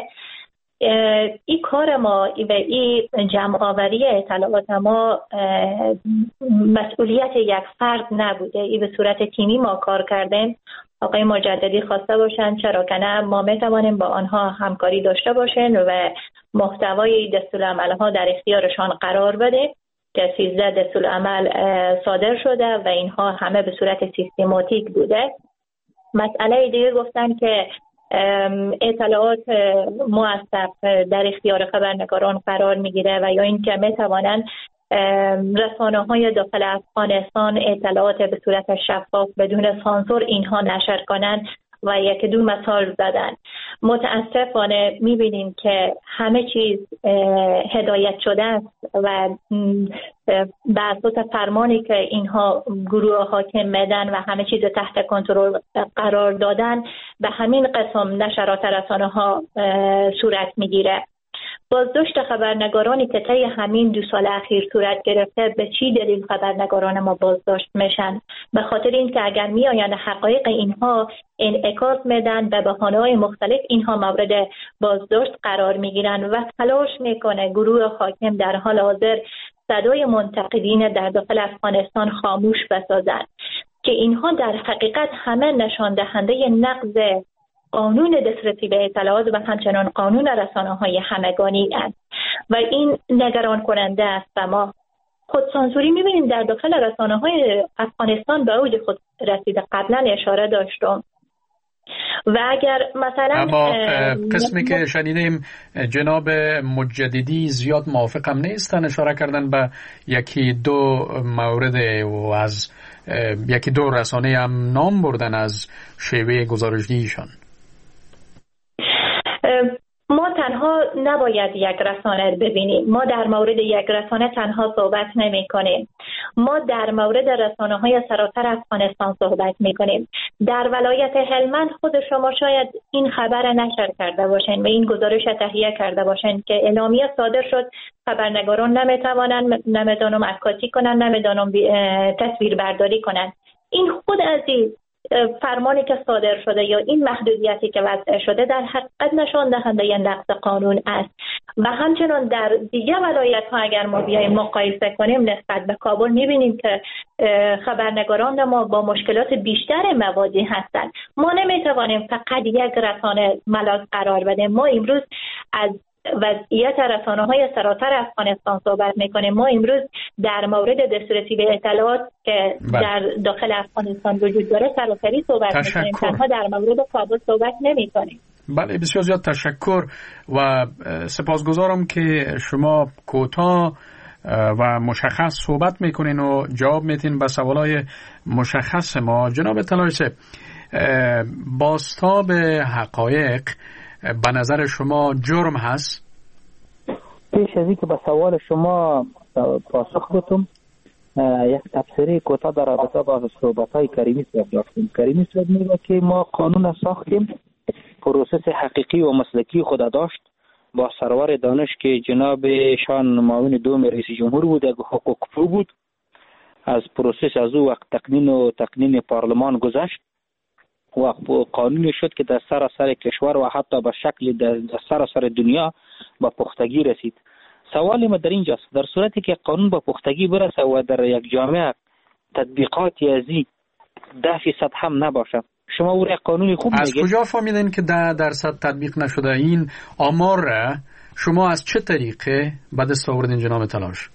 این کار ما و این جمع آوری اطلاعات ما مسئولیت یک فرد نبوده، این به صورت تیمی ما کار کردیم. آقای مجددی خواسته باشند، چرا که نه ما میتوانیم با آنها همکاری داشته باشیم و محتوای دستورالعمل‌ها در اختیارشان قرار بدیم که 13 دستورالعمل صادر شده و اینها همه به صورت سیستماتیک بوده. مسئله دیگه گفتن که اطلاعات موثق در اختیار خبرنگاران قرار میگیره و یا اینکه میتوانند رسانه‌های داخل افغانستان اطلاعات به صورت شفاف بدون سانسور اینها نشر کنند و یک دو مثال زدن. متاسفانه میبینیم که همه چیز هدایت شده است و بر اساس فرمانی که اینها گروه حاکم میدن و همه چیز تحت کنترل قرار دادن به همین قسم نشرات رسانه‌ها صورت میگیره. بازداشت خبرنگارانی که طی همین 2 سال اخیر صورت گرفته، به چی دلیل خبرنگاران ما بازداشت میشن؟ به خاطر اینکه اگر میآیند حقایق اینها انعکاس میدن به بهانه‌های مختلف اینها مورد بازداشت قرار میگیرن و تلاش میکنه گروه حاکم در حال حاضر صدای منتقدین در داخل افغانستان خاموش بسازند که اینها در حقیقت همه نشان دهنده نقض قانون دسترسی به اطلاعات و همچنان قانون رسانه‌های همگانی است و این نگران کننده است. و ما خودسانسوری می‌بینیم در داخل رسانه‌های افغانستان به اوج خود رسیده. قبلا اشاره داشتم و اگر مثلا اما قسمی که شنیدیم جناب مجددی زیاد موافقم نیستن، اشاره کردن به یکی دو مورد و از یکی دو رسانه هم نام بردن از شیوه گزارش‌دهیشان. ما تنها نباید یک رسانه ببینیم. ما در مورد یک رسانه تنها صحبت نمی کنیم. ما در مورد رسانه های سراسر افغانستان صحبت می کنیم. در ولایت هلمند خود شما شاید این خبر نشر کرده باشین و این گزارش تهیه کرده باشین که اعلامیه صادر شد خبرنگاران نمیتونن عکاسی کنن، نمیتونن تصویر برداری کنن. این خود عزیز فرمانی که صادر شده یا این محدودیتی که وضع شده در حقیقت نشان دهنده نقض قانون است و همچنان در دیگه ولایت ها اگر ما بیایم مقایسه کنیم نسبت به کابل میبینیم که خبرنگاران ما با مشکلات بیشتر مواجه هستند. ما نمیتوانیم فقط یک رسانه ملاک قرار بدیم. ما امروز از وضعیت رسانه‌های سراسر افغانستان صحبت می‌کنیم. ما امروز در مورد دسترسی به اطلاعات که در داخل افغانستان وجود داره سراسری صحبت می‌کنیم، تنها در مورد کابل صحبت نمی‌کنیم. بله، بسیار زیاد تشکر و سپاسگزارم که شما کوتاه و مشخص صحبت می‌کنین و جواب میدین به سوالای مشخص ما. جناب طلایسی، بازتاب حقایق به نظر شما جرم هست؟ پیش از اینکه به سوال شما پاسخ بدم، یک تبصره کوتاه در رابطه با صحبت‌های کریمی صاحب داشتیم. کریمی صاحب میگه که ما قانون ساختیم، پروسس حقیقی و مسلکی خود داشت با سرور دانش که جناب شان معاون دوم رئیس جمهور بود، یک حقوق پرو بود. از پروسس از او وقت تقنین پارلمان گذشت و قانونی شد که در سراسر کشور و حتی به شکل در سراسر دنیا با پختگی رسید. سوال ما در اینجاست، در صورتی که قانون با پختگی برسه و در یک جامعه تطبیقاتی ازی 10% هم نباشه، شما او را قانونی خوب از میگید؟ کجا فهمیدین که 10% تطبیق نشده؟ این آمار را شما از چه طریقه به دست آوردین جناب تلاش؟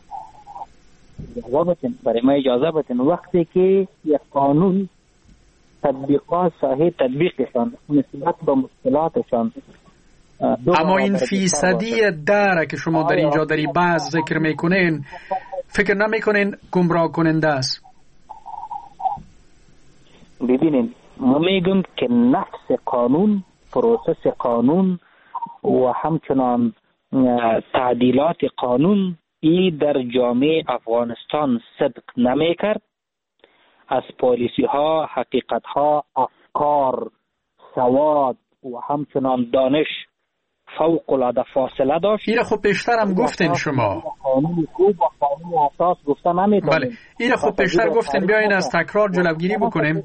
اجازه بدین، برای ما اجازه بدین. وقتی که یک قانون تطبیقات صحیح تطبیقشان نسبت به مشکلاتشان، اما این فیصدی دره که شما در اینجا در این بحث ذکر میکنین، فکر نمیکنین گمراه کننده است؟ ببینید، ما میگم که نفس قانون، پروسس قانون و همچنان تعدیلات قانون ای در جامعه افغانستان صدق نمیکرد. از پالیسی ها، حقیقت ها، افکار، سواد و همچنان دانش فوق العاده فاصله داشت. این خب پیشتر هم گفتین شما. قانون خوب و قانون اساس گفتن نمیتونیم. بله، این خب پیشتر گفتین، بیاین از تکرار جلوگیری بکنیم.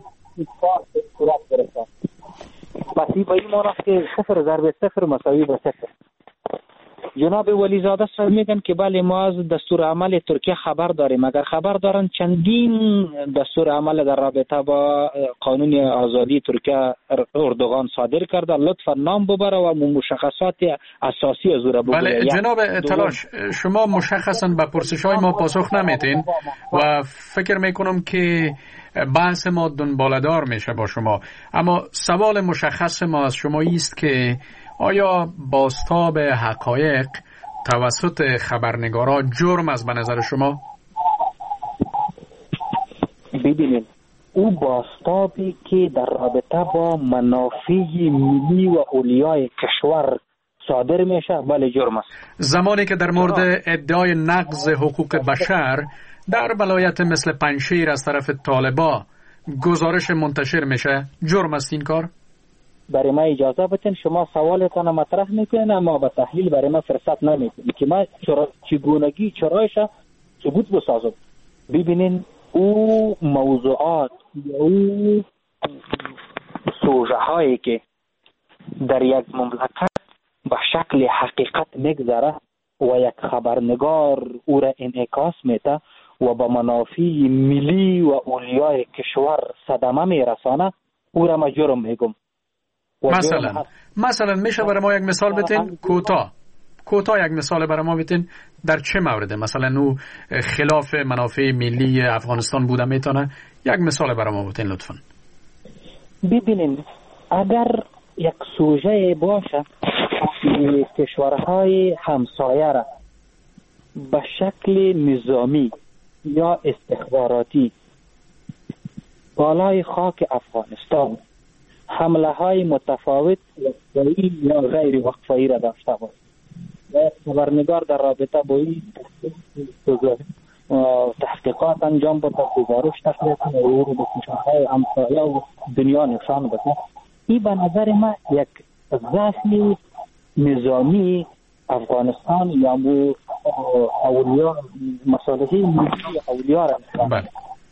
پس این به این معنی که 0 ضرب 0 مساوی به 0. جناب ولیزاده صاحب میگن که بله ما از دستور عمل ترکیه خبر داریم. اگر خبر دارن چندین دستور عمل در رابطه با قانون آزادی ترکیه اردوغان صادر کرده، لطفا نام ببره و مشخصات اساسی از او را بگوید. بله جناب تلاش، شما مشخصا به پرسش‌های ما پاسخ نمیتین و فکر میکنم که بحث ما دنباله‌دار میشه با شما، اما سوال مشخص ما از شما است که آیا بازتاب حقایق توسط خبرنگارا جرم است به نظر شما؟ ببینید او بازتابی که در رابطه با منافع ملی و اولیای کشور صادر میشه بله جرم است. زمانی که در مورد ادعای نقض حقوق بشر در ولایت مثل پنجشیر از طرف طالبا گزارش منتشر میشه جرم است این کار؟ برای ما اجازه بدین شما سوالتان مطرح میکنین اما به تحلیل برای ما فرصت نمیکنین که ما چگونگی چرایش ثبوت بسازم. ببینین او موضوعات او سوژه هایی که در یک مملکت به شکل حقیقت میگذره و یک خبرنگار او را انعکاس میده و به منافع ملی و اولیای کشور صدمه میرسانه او را ما جرم میگم. مثلا میشه برای ما یک مثال بتین؟ کوتاه یک مثال برای ما بتین در چه مورده؟ مثلا او خلاف منافع ملی افغانستان بوده میتونه؟ یک مثال برای ما بتین لطفا. ببینین اگر یک سوژه باشه کشورهای همسایه را به شکل نظامی یا استخباراتی بالای خاک افغانستان حمله های متفاوت وقفه‌ای یا غیر وقفه‌ای را داشته باشه و خبرنگار در رابطه با این تحقیقات انجام بده، گزارش تهیه کنه و او رو به کشورهای همسایه و دنیا نشان بده، این به نظر من یک ضعف نظامی افغانستان یا اولیا مصالح ملی اولیا را می‌کنه.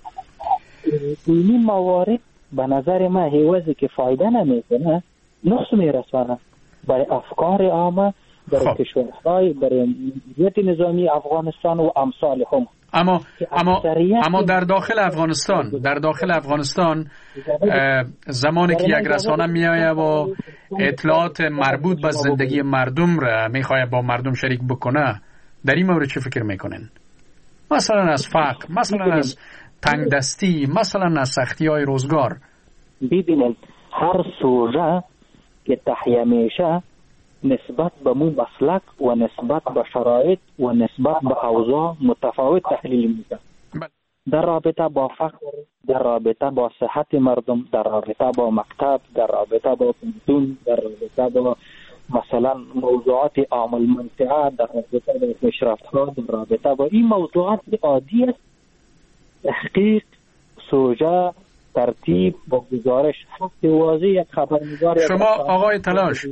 این موارد به نظر من حیوزی که فایده نمیکنه نقص میرسانه برای افکار عامه، برای کشورهای، برای مدیریت نظامی افغانستان و امثال هم. اما در داخل افغانستان زمانی که یک رسانه میآید و اطلاعات مربوط به زندگی مردم را میخواد با مردم شریک بکنه، در این مورد چه فکر میکنین؟ مثلا از فقر، مثلا از تنگ دستی، مثلا از سختی های روزگار. ببینید هر سوژه که تحیه میشه نسبت به مو مسلک و نسبت به شرایط و نسبت به اوضاع متفاوت تحلیل میشه. در رابطه با فقر، در رابطه با صحت مردم، در رابطه با مکتب، در رابطه با پنسیون، در رابطه با مثلا موضوعات عامل منطقه، در رابطه با پیشرفت‌ها، در رابطه با این موضوعات عادی است. تحقیق، سوژه، ترتیب با گزارش حق واضح یک خبرنگار. شما آقای تلاش،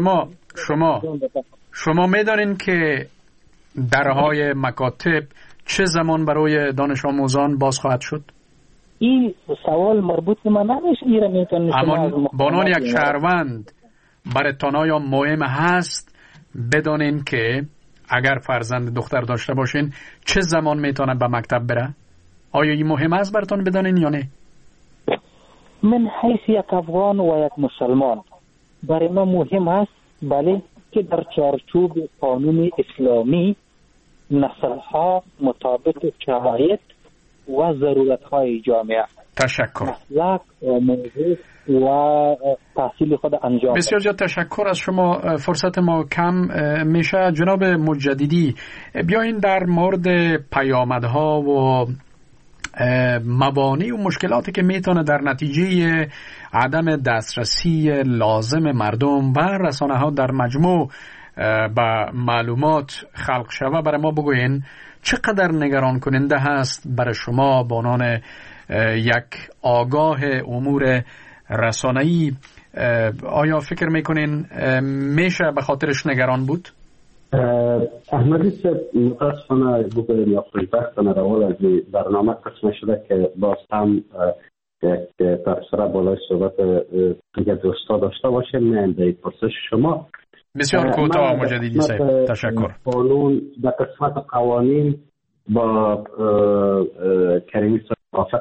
شما میدانین که درهای مکاتب چه زمان برای دانش آموزان باز خواهد شد؟ این سوال مربوط به من نمیشه. اما بانان یک شهروند برایتان آیا مهم هست بدانین که اگر فرزند دختر داشته باشین چه زمان میتونه به مکتب بره؟ آیا این مهم است براتون بدانین یا نه؟ من حیث یک افغان و یک مسلمان برای ما مهم است بله که در چارچوب قانون اسلامی نسل‌ها مطابق شرایط و ضرورت‌های جامعه تشکر مسلک و موضوع و تحصیل خود انجام. بسیار زیاد تشکر از شما. فرصت ما کم میشه. جناب مجددی بیاین در مورد پیامدها و موانع و مشکلاتی که میتونه در نتیجه عدم دسترسی لازم مردم و رسانه ها در مجموع به معلومات خلق شوه برای ما بگوین چقدر نگران کننده هست برای شما به عنوان یک آگاه امور رسانه‌ای؟ آیا فکر میکنین میشه به خاطرش نگران بود؟ احمدی صاحب متاسفانه بگویم یا خوشبختانه روال از برنامه قسم شده که باز هم یک تفسیر بالای صحبت دیگه دوستا داشته باشیم. من در پرسش شما بسیار کوتاه مجددی صاحب. تشکر. قانون در قسمت قوانین با کریمی صاحب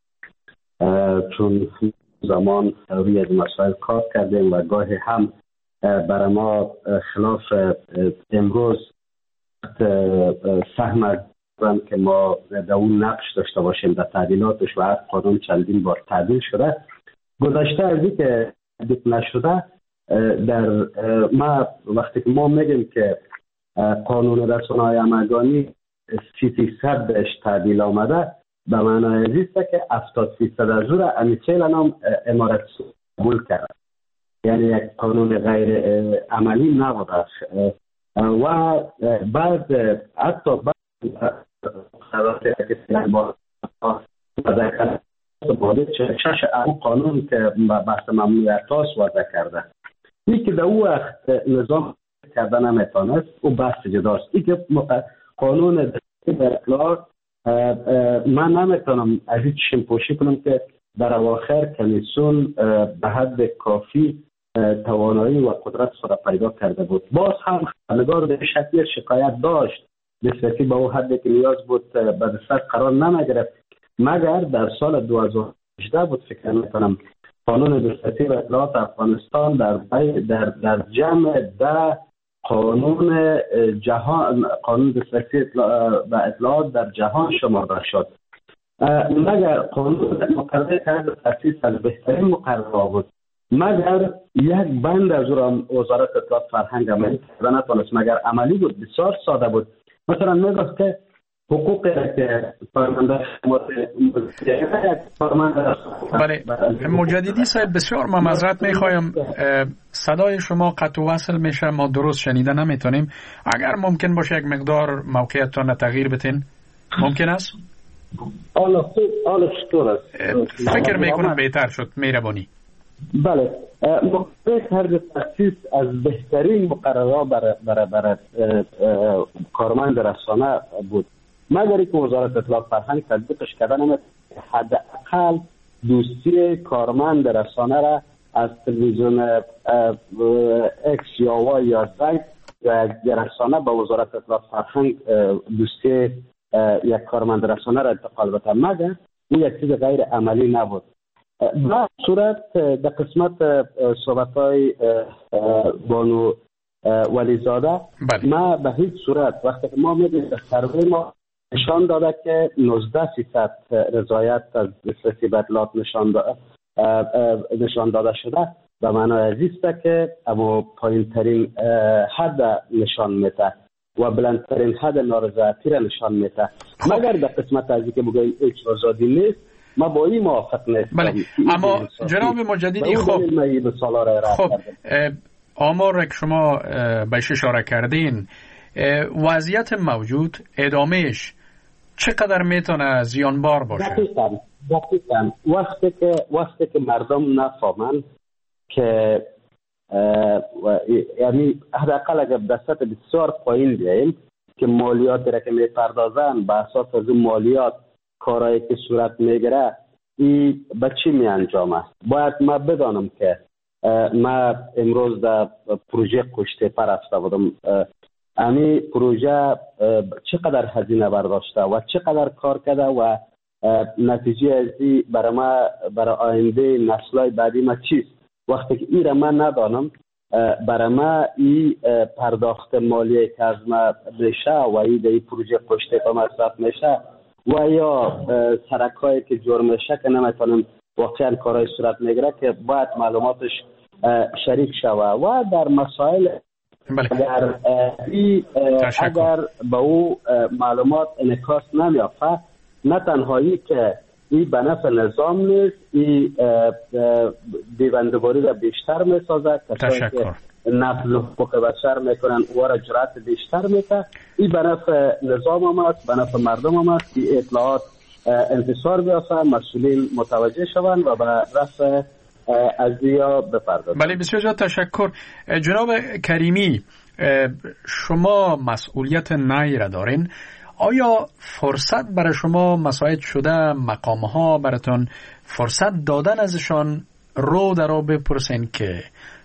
چون زمان روی از مسائل کار کردیم و گاهی هم برای ما خلاف امروز فهم که ما در اون نقش داشته باشیم در تعدیلاتش و هر قانون چندین بار تعدیل شده. گذشته از این که تعدیل نشده، در ما وقتی که ما میگیم که قانون رسانه‌های همگانی 30% بهش تعدیل آمده، به معنای ازیسته که 70% از او را امیسیل نام امارت قبول کرد، یعنی یک قانون غیر عملی نبوده. و بعد حتی قانون که بحث ممنوعیت هاست وضع کرده، این که در او وقت نظام کرده نمیتونست او بحث جداست. این که قانون اطلاعات من نمیتونم از این چشم پوشی کنم که در اواخر کمیسیون به حد کافی توانایی و قدرت خود پیدا کرده بود. باز هم خبرنگار در شکل شکایت داشت، دسترسی به او حدی که نیاز بود به دسترس قرار نمیگرفت، مگر در سال 2018 بود فکر میکنم قانون دسترسی به اطلاعات افغانستان در جمع 10 قانون جهان، قانون دسترسی به اطلاعات در جهان شمرده شد. مگر قانون مقرره کرده تاسیس از بهترین مقررات بود، مگر یک بند از او را وزارت اطلاعات فرهنگ عملی کرده نتونست، مگر عملی بود، بسیار ساده بود. مثلا میگفت که حقوق که بله مجددی صاحب بسیار ما معذرت میخوایم، صدای شما قطع و وصل میشه، ما درست شنیده نمیتونیم. اگر ممکن باشه یک مقدار موقعیتتان تغییر بدین ممکن است؟ حالا چطور است؟ فکر میکنم بهتر شد، مهربانی. بله مقرره کرده تاسیس از بهترین مقررات برای کارمند رسانه بود، مگر که وزارت اطلاعات فرهنگ تطبیقش کرده نمیتونه. حداقل دوستی کارمند رسانه را از تلویزیون اکس یا وای یا زد و رسانه با وزارت اطلاعات فرهنگ دوستی یک کارمند رسانه را انتقال بده، مگر این یک چیز غیر عملی نبود. در صورت در قسمت صحبت‌های بانو ولیزاده، ما به هیچ صورت وقتی که ما می‌دیم در سروی ما نشان داده که 19% رضایت از دسترسی به اطلاعات نشان داده شده، به معنای ازیسته که اما پایین ترین حد نشان میده و بلندترین حد نارضایتی را نشان میده. مگر در قسمت ازی که بگوییم هیچ آزادی نیست، ما با این موافق نیستم. بله. اما جناب مجددی خب آمار که شما بهش اشاره کردین، وضعیت موجود ادامهش چقدر میتونه زیانبار باشه؟ دقیقاً وقتی که مردم نفهمن که یعنی حداقل اگر به سطح بسیار پایین بیاییم که مالیاتی را که میپردازن به اساس از اون مالیات کارهایی که صورت میگیره این به چی می انجامه. باید ما بدانم که ما امروز در پروژه کشته پر رفته بودم، امی پروژه چقدر هزینه برداشته و چقدر کار کرده و نتیجه ازی برای ما برای آینده نسل‌های بعدی ما چیست. وقتی که این را من ندانم، برای ما این پرداخت مالیه که از ما بشه و این پروژه کشته پر مصرف میشه و یا سرکایی که جرم میشه که نمیتونم واقعا کارهای صورت میگیره که باید معلوماتش شریک شوه و در مسائل اگر به او معلومات انعکاس نمیافته، نه تنهایی که این به نفع نظام نیست، این دیوندگاری را بیشتر میسازد، کسایی که نفذ حقوق بشر میکنن او را جرأت بیشتر میده، این به نفع نظام هم است، به نفع مردم هم است که اطلاعات انتشار بیافته، مسئولین متوجه شوند و به رفع ازیا بپردازند. بله بسیار زیاد تشکر. جناب کریمی، شما مسئولیت نهایی را دارین، آیا فرصت برای شما مساعد شده مقام‌ها براتون فرصت دادن ازشان رو در رو بپرسین که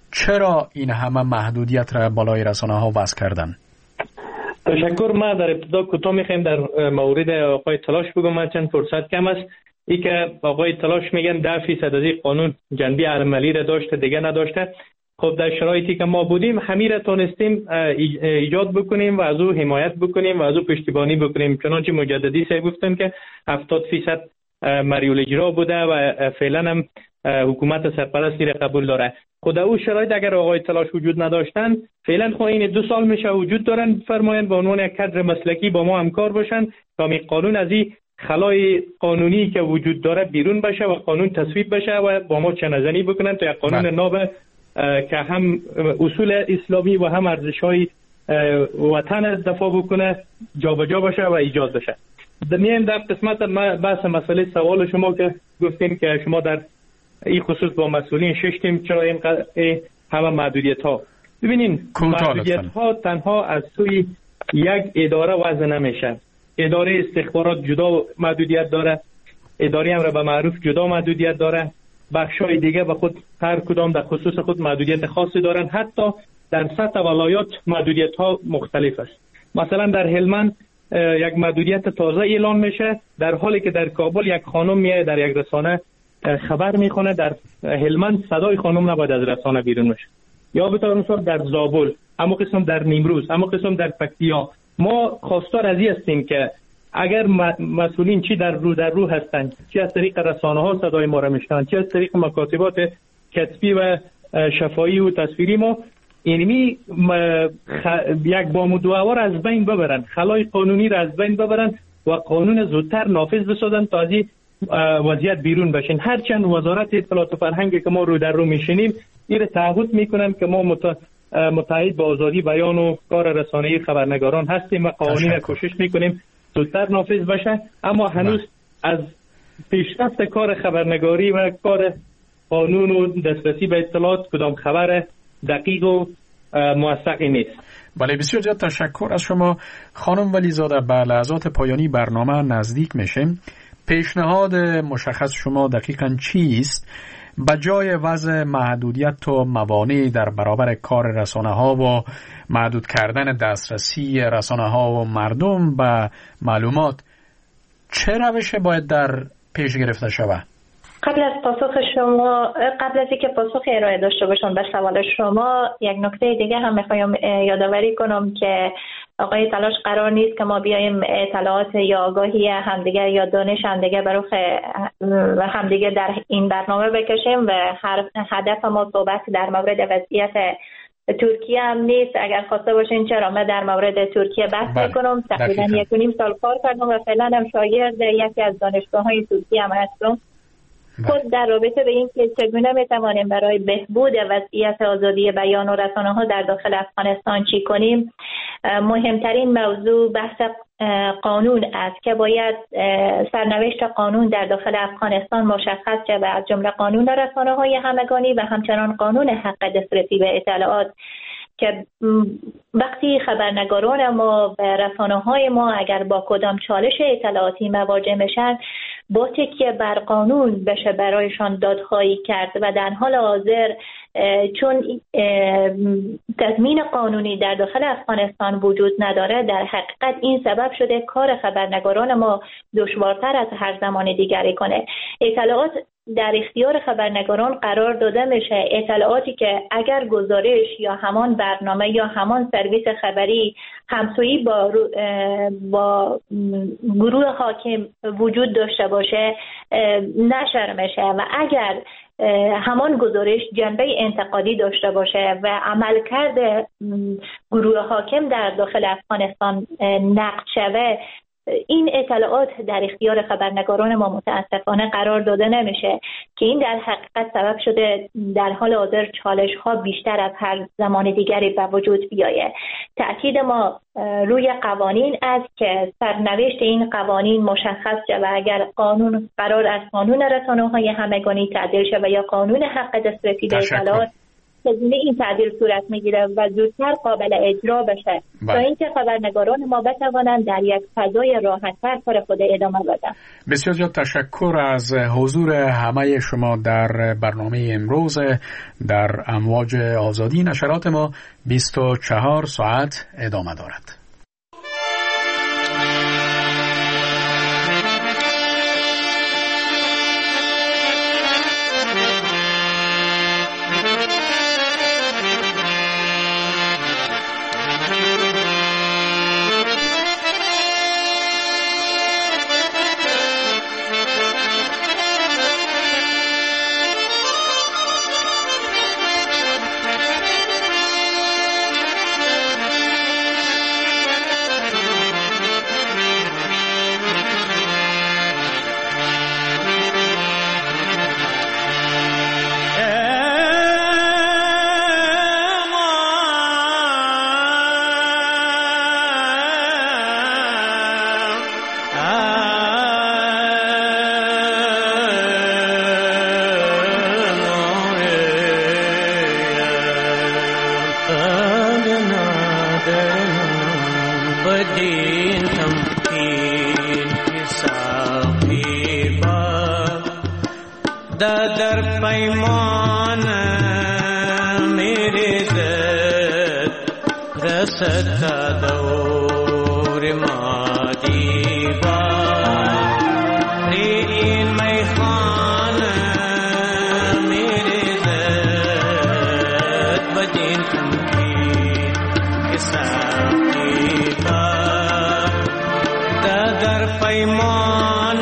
چرا این همه محدودیت را بالای رسانه ها وضع کردن؟ تشکر. ما در ابتدا کوتاه میخوایم در مورد آقای تلاش بگم. من چند فرصت کم است. ای که آقای تلاش میگن 10% از این قانون جنبه عملی را داشته، دیگه نداشته. خب در شرایطی که ما بودیم همین را تونستیم ایجاد بکنیم و از او حمایت بکنیم و از او پشتیبانی بکنیم. چنانچه مجددی صاحب گفتن که 70% مریول اجرا بوده و فعلا هم حکومت سرپرستی را قبول داره. خود او شرایط اگر آقای تلاش وجود نداشتن فعلا خو این 2 سال میشه وجود دارن، فرمایند به عنوان یک کادر مسلکی با ما همکار باشن تا می قانون از این خلای قانونی که وجود داره بیرون بشه و قانون تصویب بشه و با ما چنه‌زنی بکنن تا یک قانون ناب که هم اصول اسلامی و هم ارزش‌های وطن دفاع بکنه جابجا بشه و ایجاد بشه. میایم در قسمت بحث مسئله سوال شما که گفتیم که شما در این خصوص با مسئولین ششتیم چرا اینقدر همه محدودیت ها. ببینین محدودیت ها تنها از سوی یک اداره وضع نمیشه. اداره استخبارات جدا محدودیت داره، اداره امر به معروف جدا محدودیت داره، بخشای دیگه به خود هر کدام در خصوص خود محدودیت خاصی دارن. حتی در سطح ولایات محدودیت ها مختلف است. مثلا در هلمند یک محدودیت تازه اعلان میشه در حالی که در کابل یک خانم میاد در یک رسانه خبر میخونه، در هلمند صدای خانم نباید از رسانه بیرون بشه. یا به طور مثال در زابل، اما قسم در نیمروز، اما قسم در پکتیا. ما خواستار از این هستیم که اگر مسئولین چی در رو هستند، چی از طریق رسانه ها صدای ما را میشنوند، چی از طریق مکاتبات کتبی و شفاهی و تصویری ما، اینمی یک بامدوار از بین ببرن، خلای قانونی را از بین ببرن و قانون زودتر نافذ بسازن تا از این وضعیت بیرون بشین. هرچند وزارت اطلاعات و فرهنگ که ما رو در رو میشینیم این تعهد میکنن که ما متعهد با آزادی بیان و کار رسانه‌ای خبرنگاران هستیم و قوانین را کوشش میکنیم زودتر نافذ بشه، اما هنوز از پیشرفت کار خبرنگاری و کار قانون و دسترسی به اطلاعات کدام خبر دقیق و موثقی نیست. بله، بسیار زیاد تشکر از شما خانم ولیزاده. به لحظات پایانی برنامه نزدیک میشیم. پیشنهاد مشخص شما دقیقاً چیست بجای وضع محدودیت و موانع در برابر کار رسانه ها و محدود کردن دسترسی رسانه ها و مردم به معلومات؟ چه روش باید در پیش گرفته شود؟ قبل از اینکه پاسخ ارائه داشته باشم به سوال شما، یک نکته دیگه هم میخوایم یادآوری کنم که آقای تلاش قرار نیست که ما بیایم اطلاعات یا آگاهی همدیگه یا دانش همدیگه بر و همدیگه در این برنامه بکشیم و هدف ما صحبت در مورد وضعیت ترکیه هم نیست. اگر خواسته باشین چرا من در مورد ترکیه بحث میکنم. تقریبا 1.5 سال کار کردم و فعلا هم شاگرد یکی از دانشگاه‌های ترکیه هم هستم. خود در رابطه به این که چگونه میتوانیم برای بهبود وضعیت آزادی بیان و رسانه ها در داخل افغانستان چی کنیم، مهمترین موضوع بحث قانون است که باید سرنوشت قانون در داخل افغانستان مشخص شود، از جمله قانون رسانه های همگانی و همچنان قانون حق دسترسی به اطلاعات که وقتی خبرنگاران ما و رسانه های ما اگر با کدام چالش اطلاعاتی مواجه میشن با تکیه بر قانون بشه برایشان دادخواهی کرد و در حال حاضر چون تضمین قانونی در داخل افغانستان وجود نداره، در حقیقت این سبب شده کار خبرنگاران ما دشوارتر از هر زمان دیگری کنه. اطلاعات در اختیار خبرنگاران قرار داده میشه، اطلاعاتی که اگر گزارش یا همان برنامه یا همان سرویس خبری همسویی با گروه حاکم وجود داشته باشه نشر میشه و اگر همان گزارش جنبه انتقادی داشته باشه و عملکرد گروه حاکم در داخل افغانستان نقد شوه، این اطلاعات در اختیار خبرنگاران ما متاسفانه قرار داده نمیشه که این در حقیقت سبب شده در حال حاضر چالش ها بیشتر از هر زمان دیگری به وجود بیاید. تأکید ما روی قوانین است که سرنوشت این قوانین مشخص شود. اگر قانون قرار از قانون رسانه‌های همگانی تعدیل شود یا قانون حق دسترسی به اطلاعات، هزینه این تعدیل صورت میگیره و زودتر قابل اجرا بشه تا اینکه خبرنگاران ما بتوانند در یک فضای راحت‌تر کار خود ادامه بدن. بسیار زیاد تشکر از حضور همه شما در برنامه امروز در امواج آزادی. نشرات ما 24 ساعت ادامه دارد. در پیمان میری زد رسد تا دور مادی با این میخان میری زد بدین تمکین کسافی با در پیمان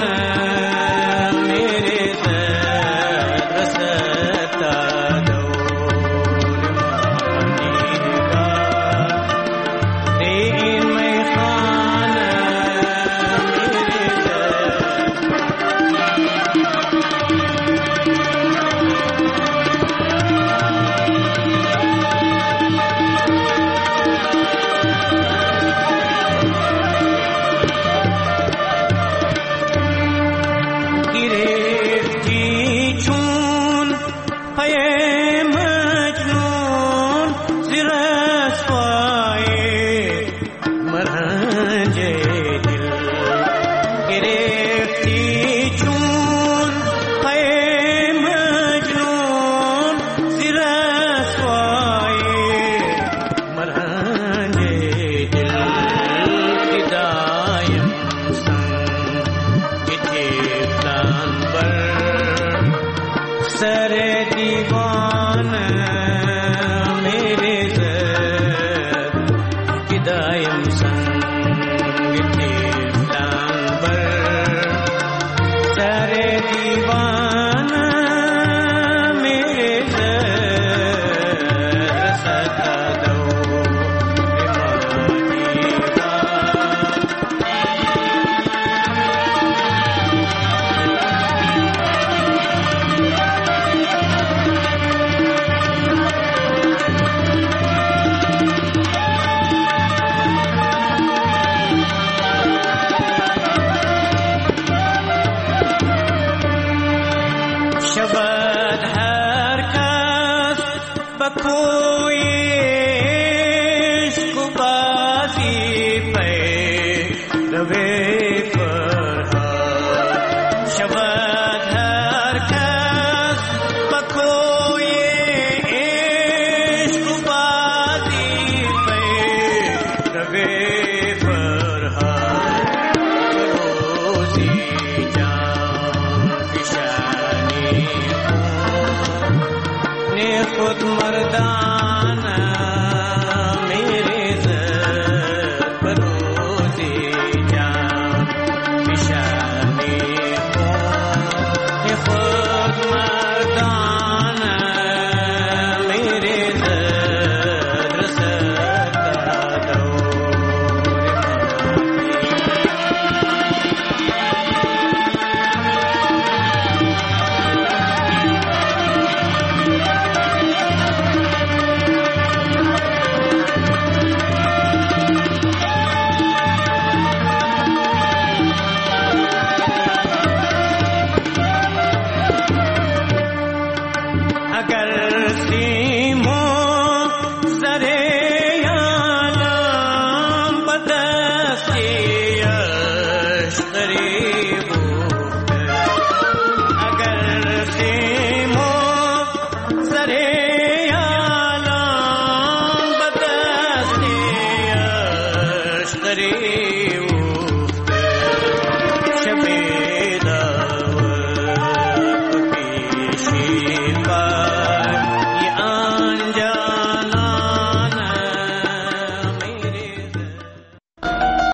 ای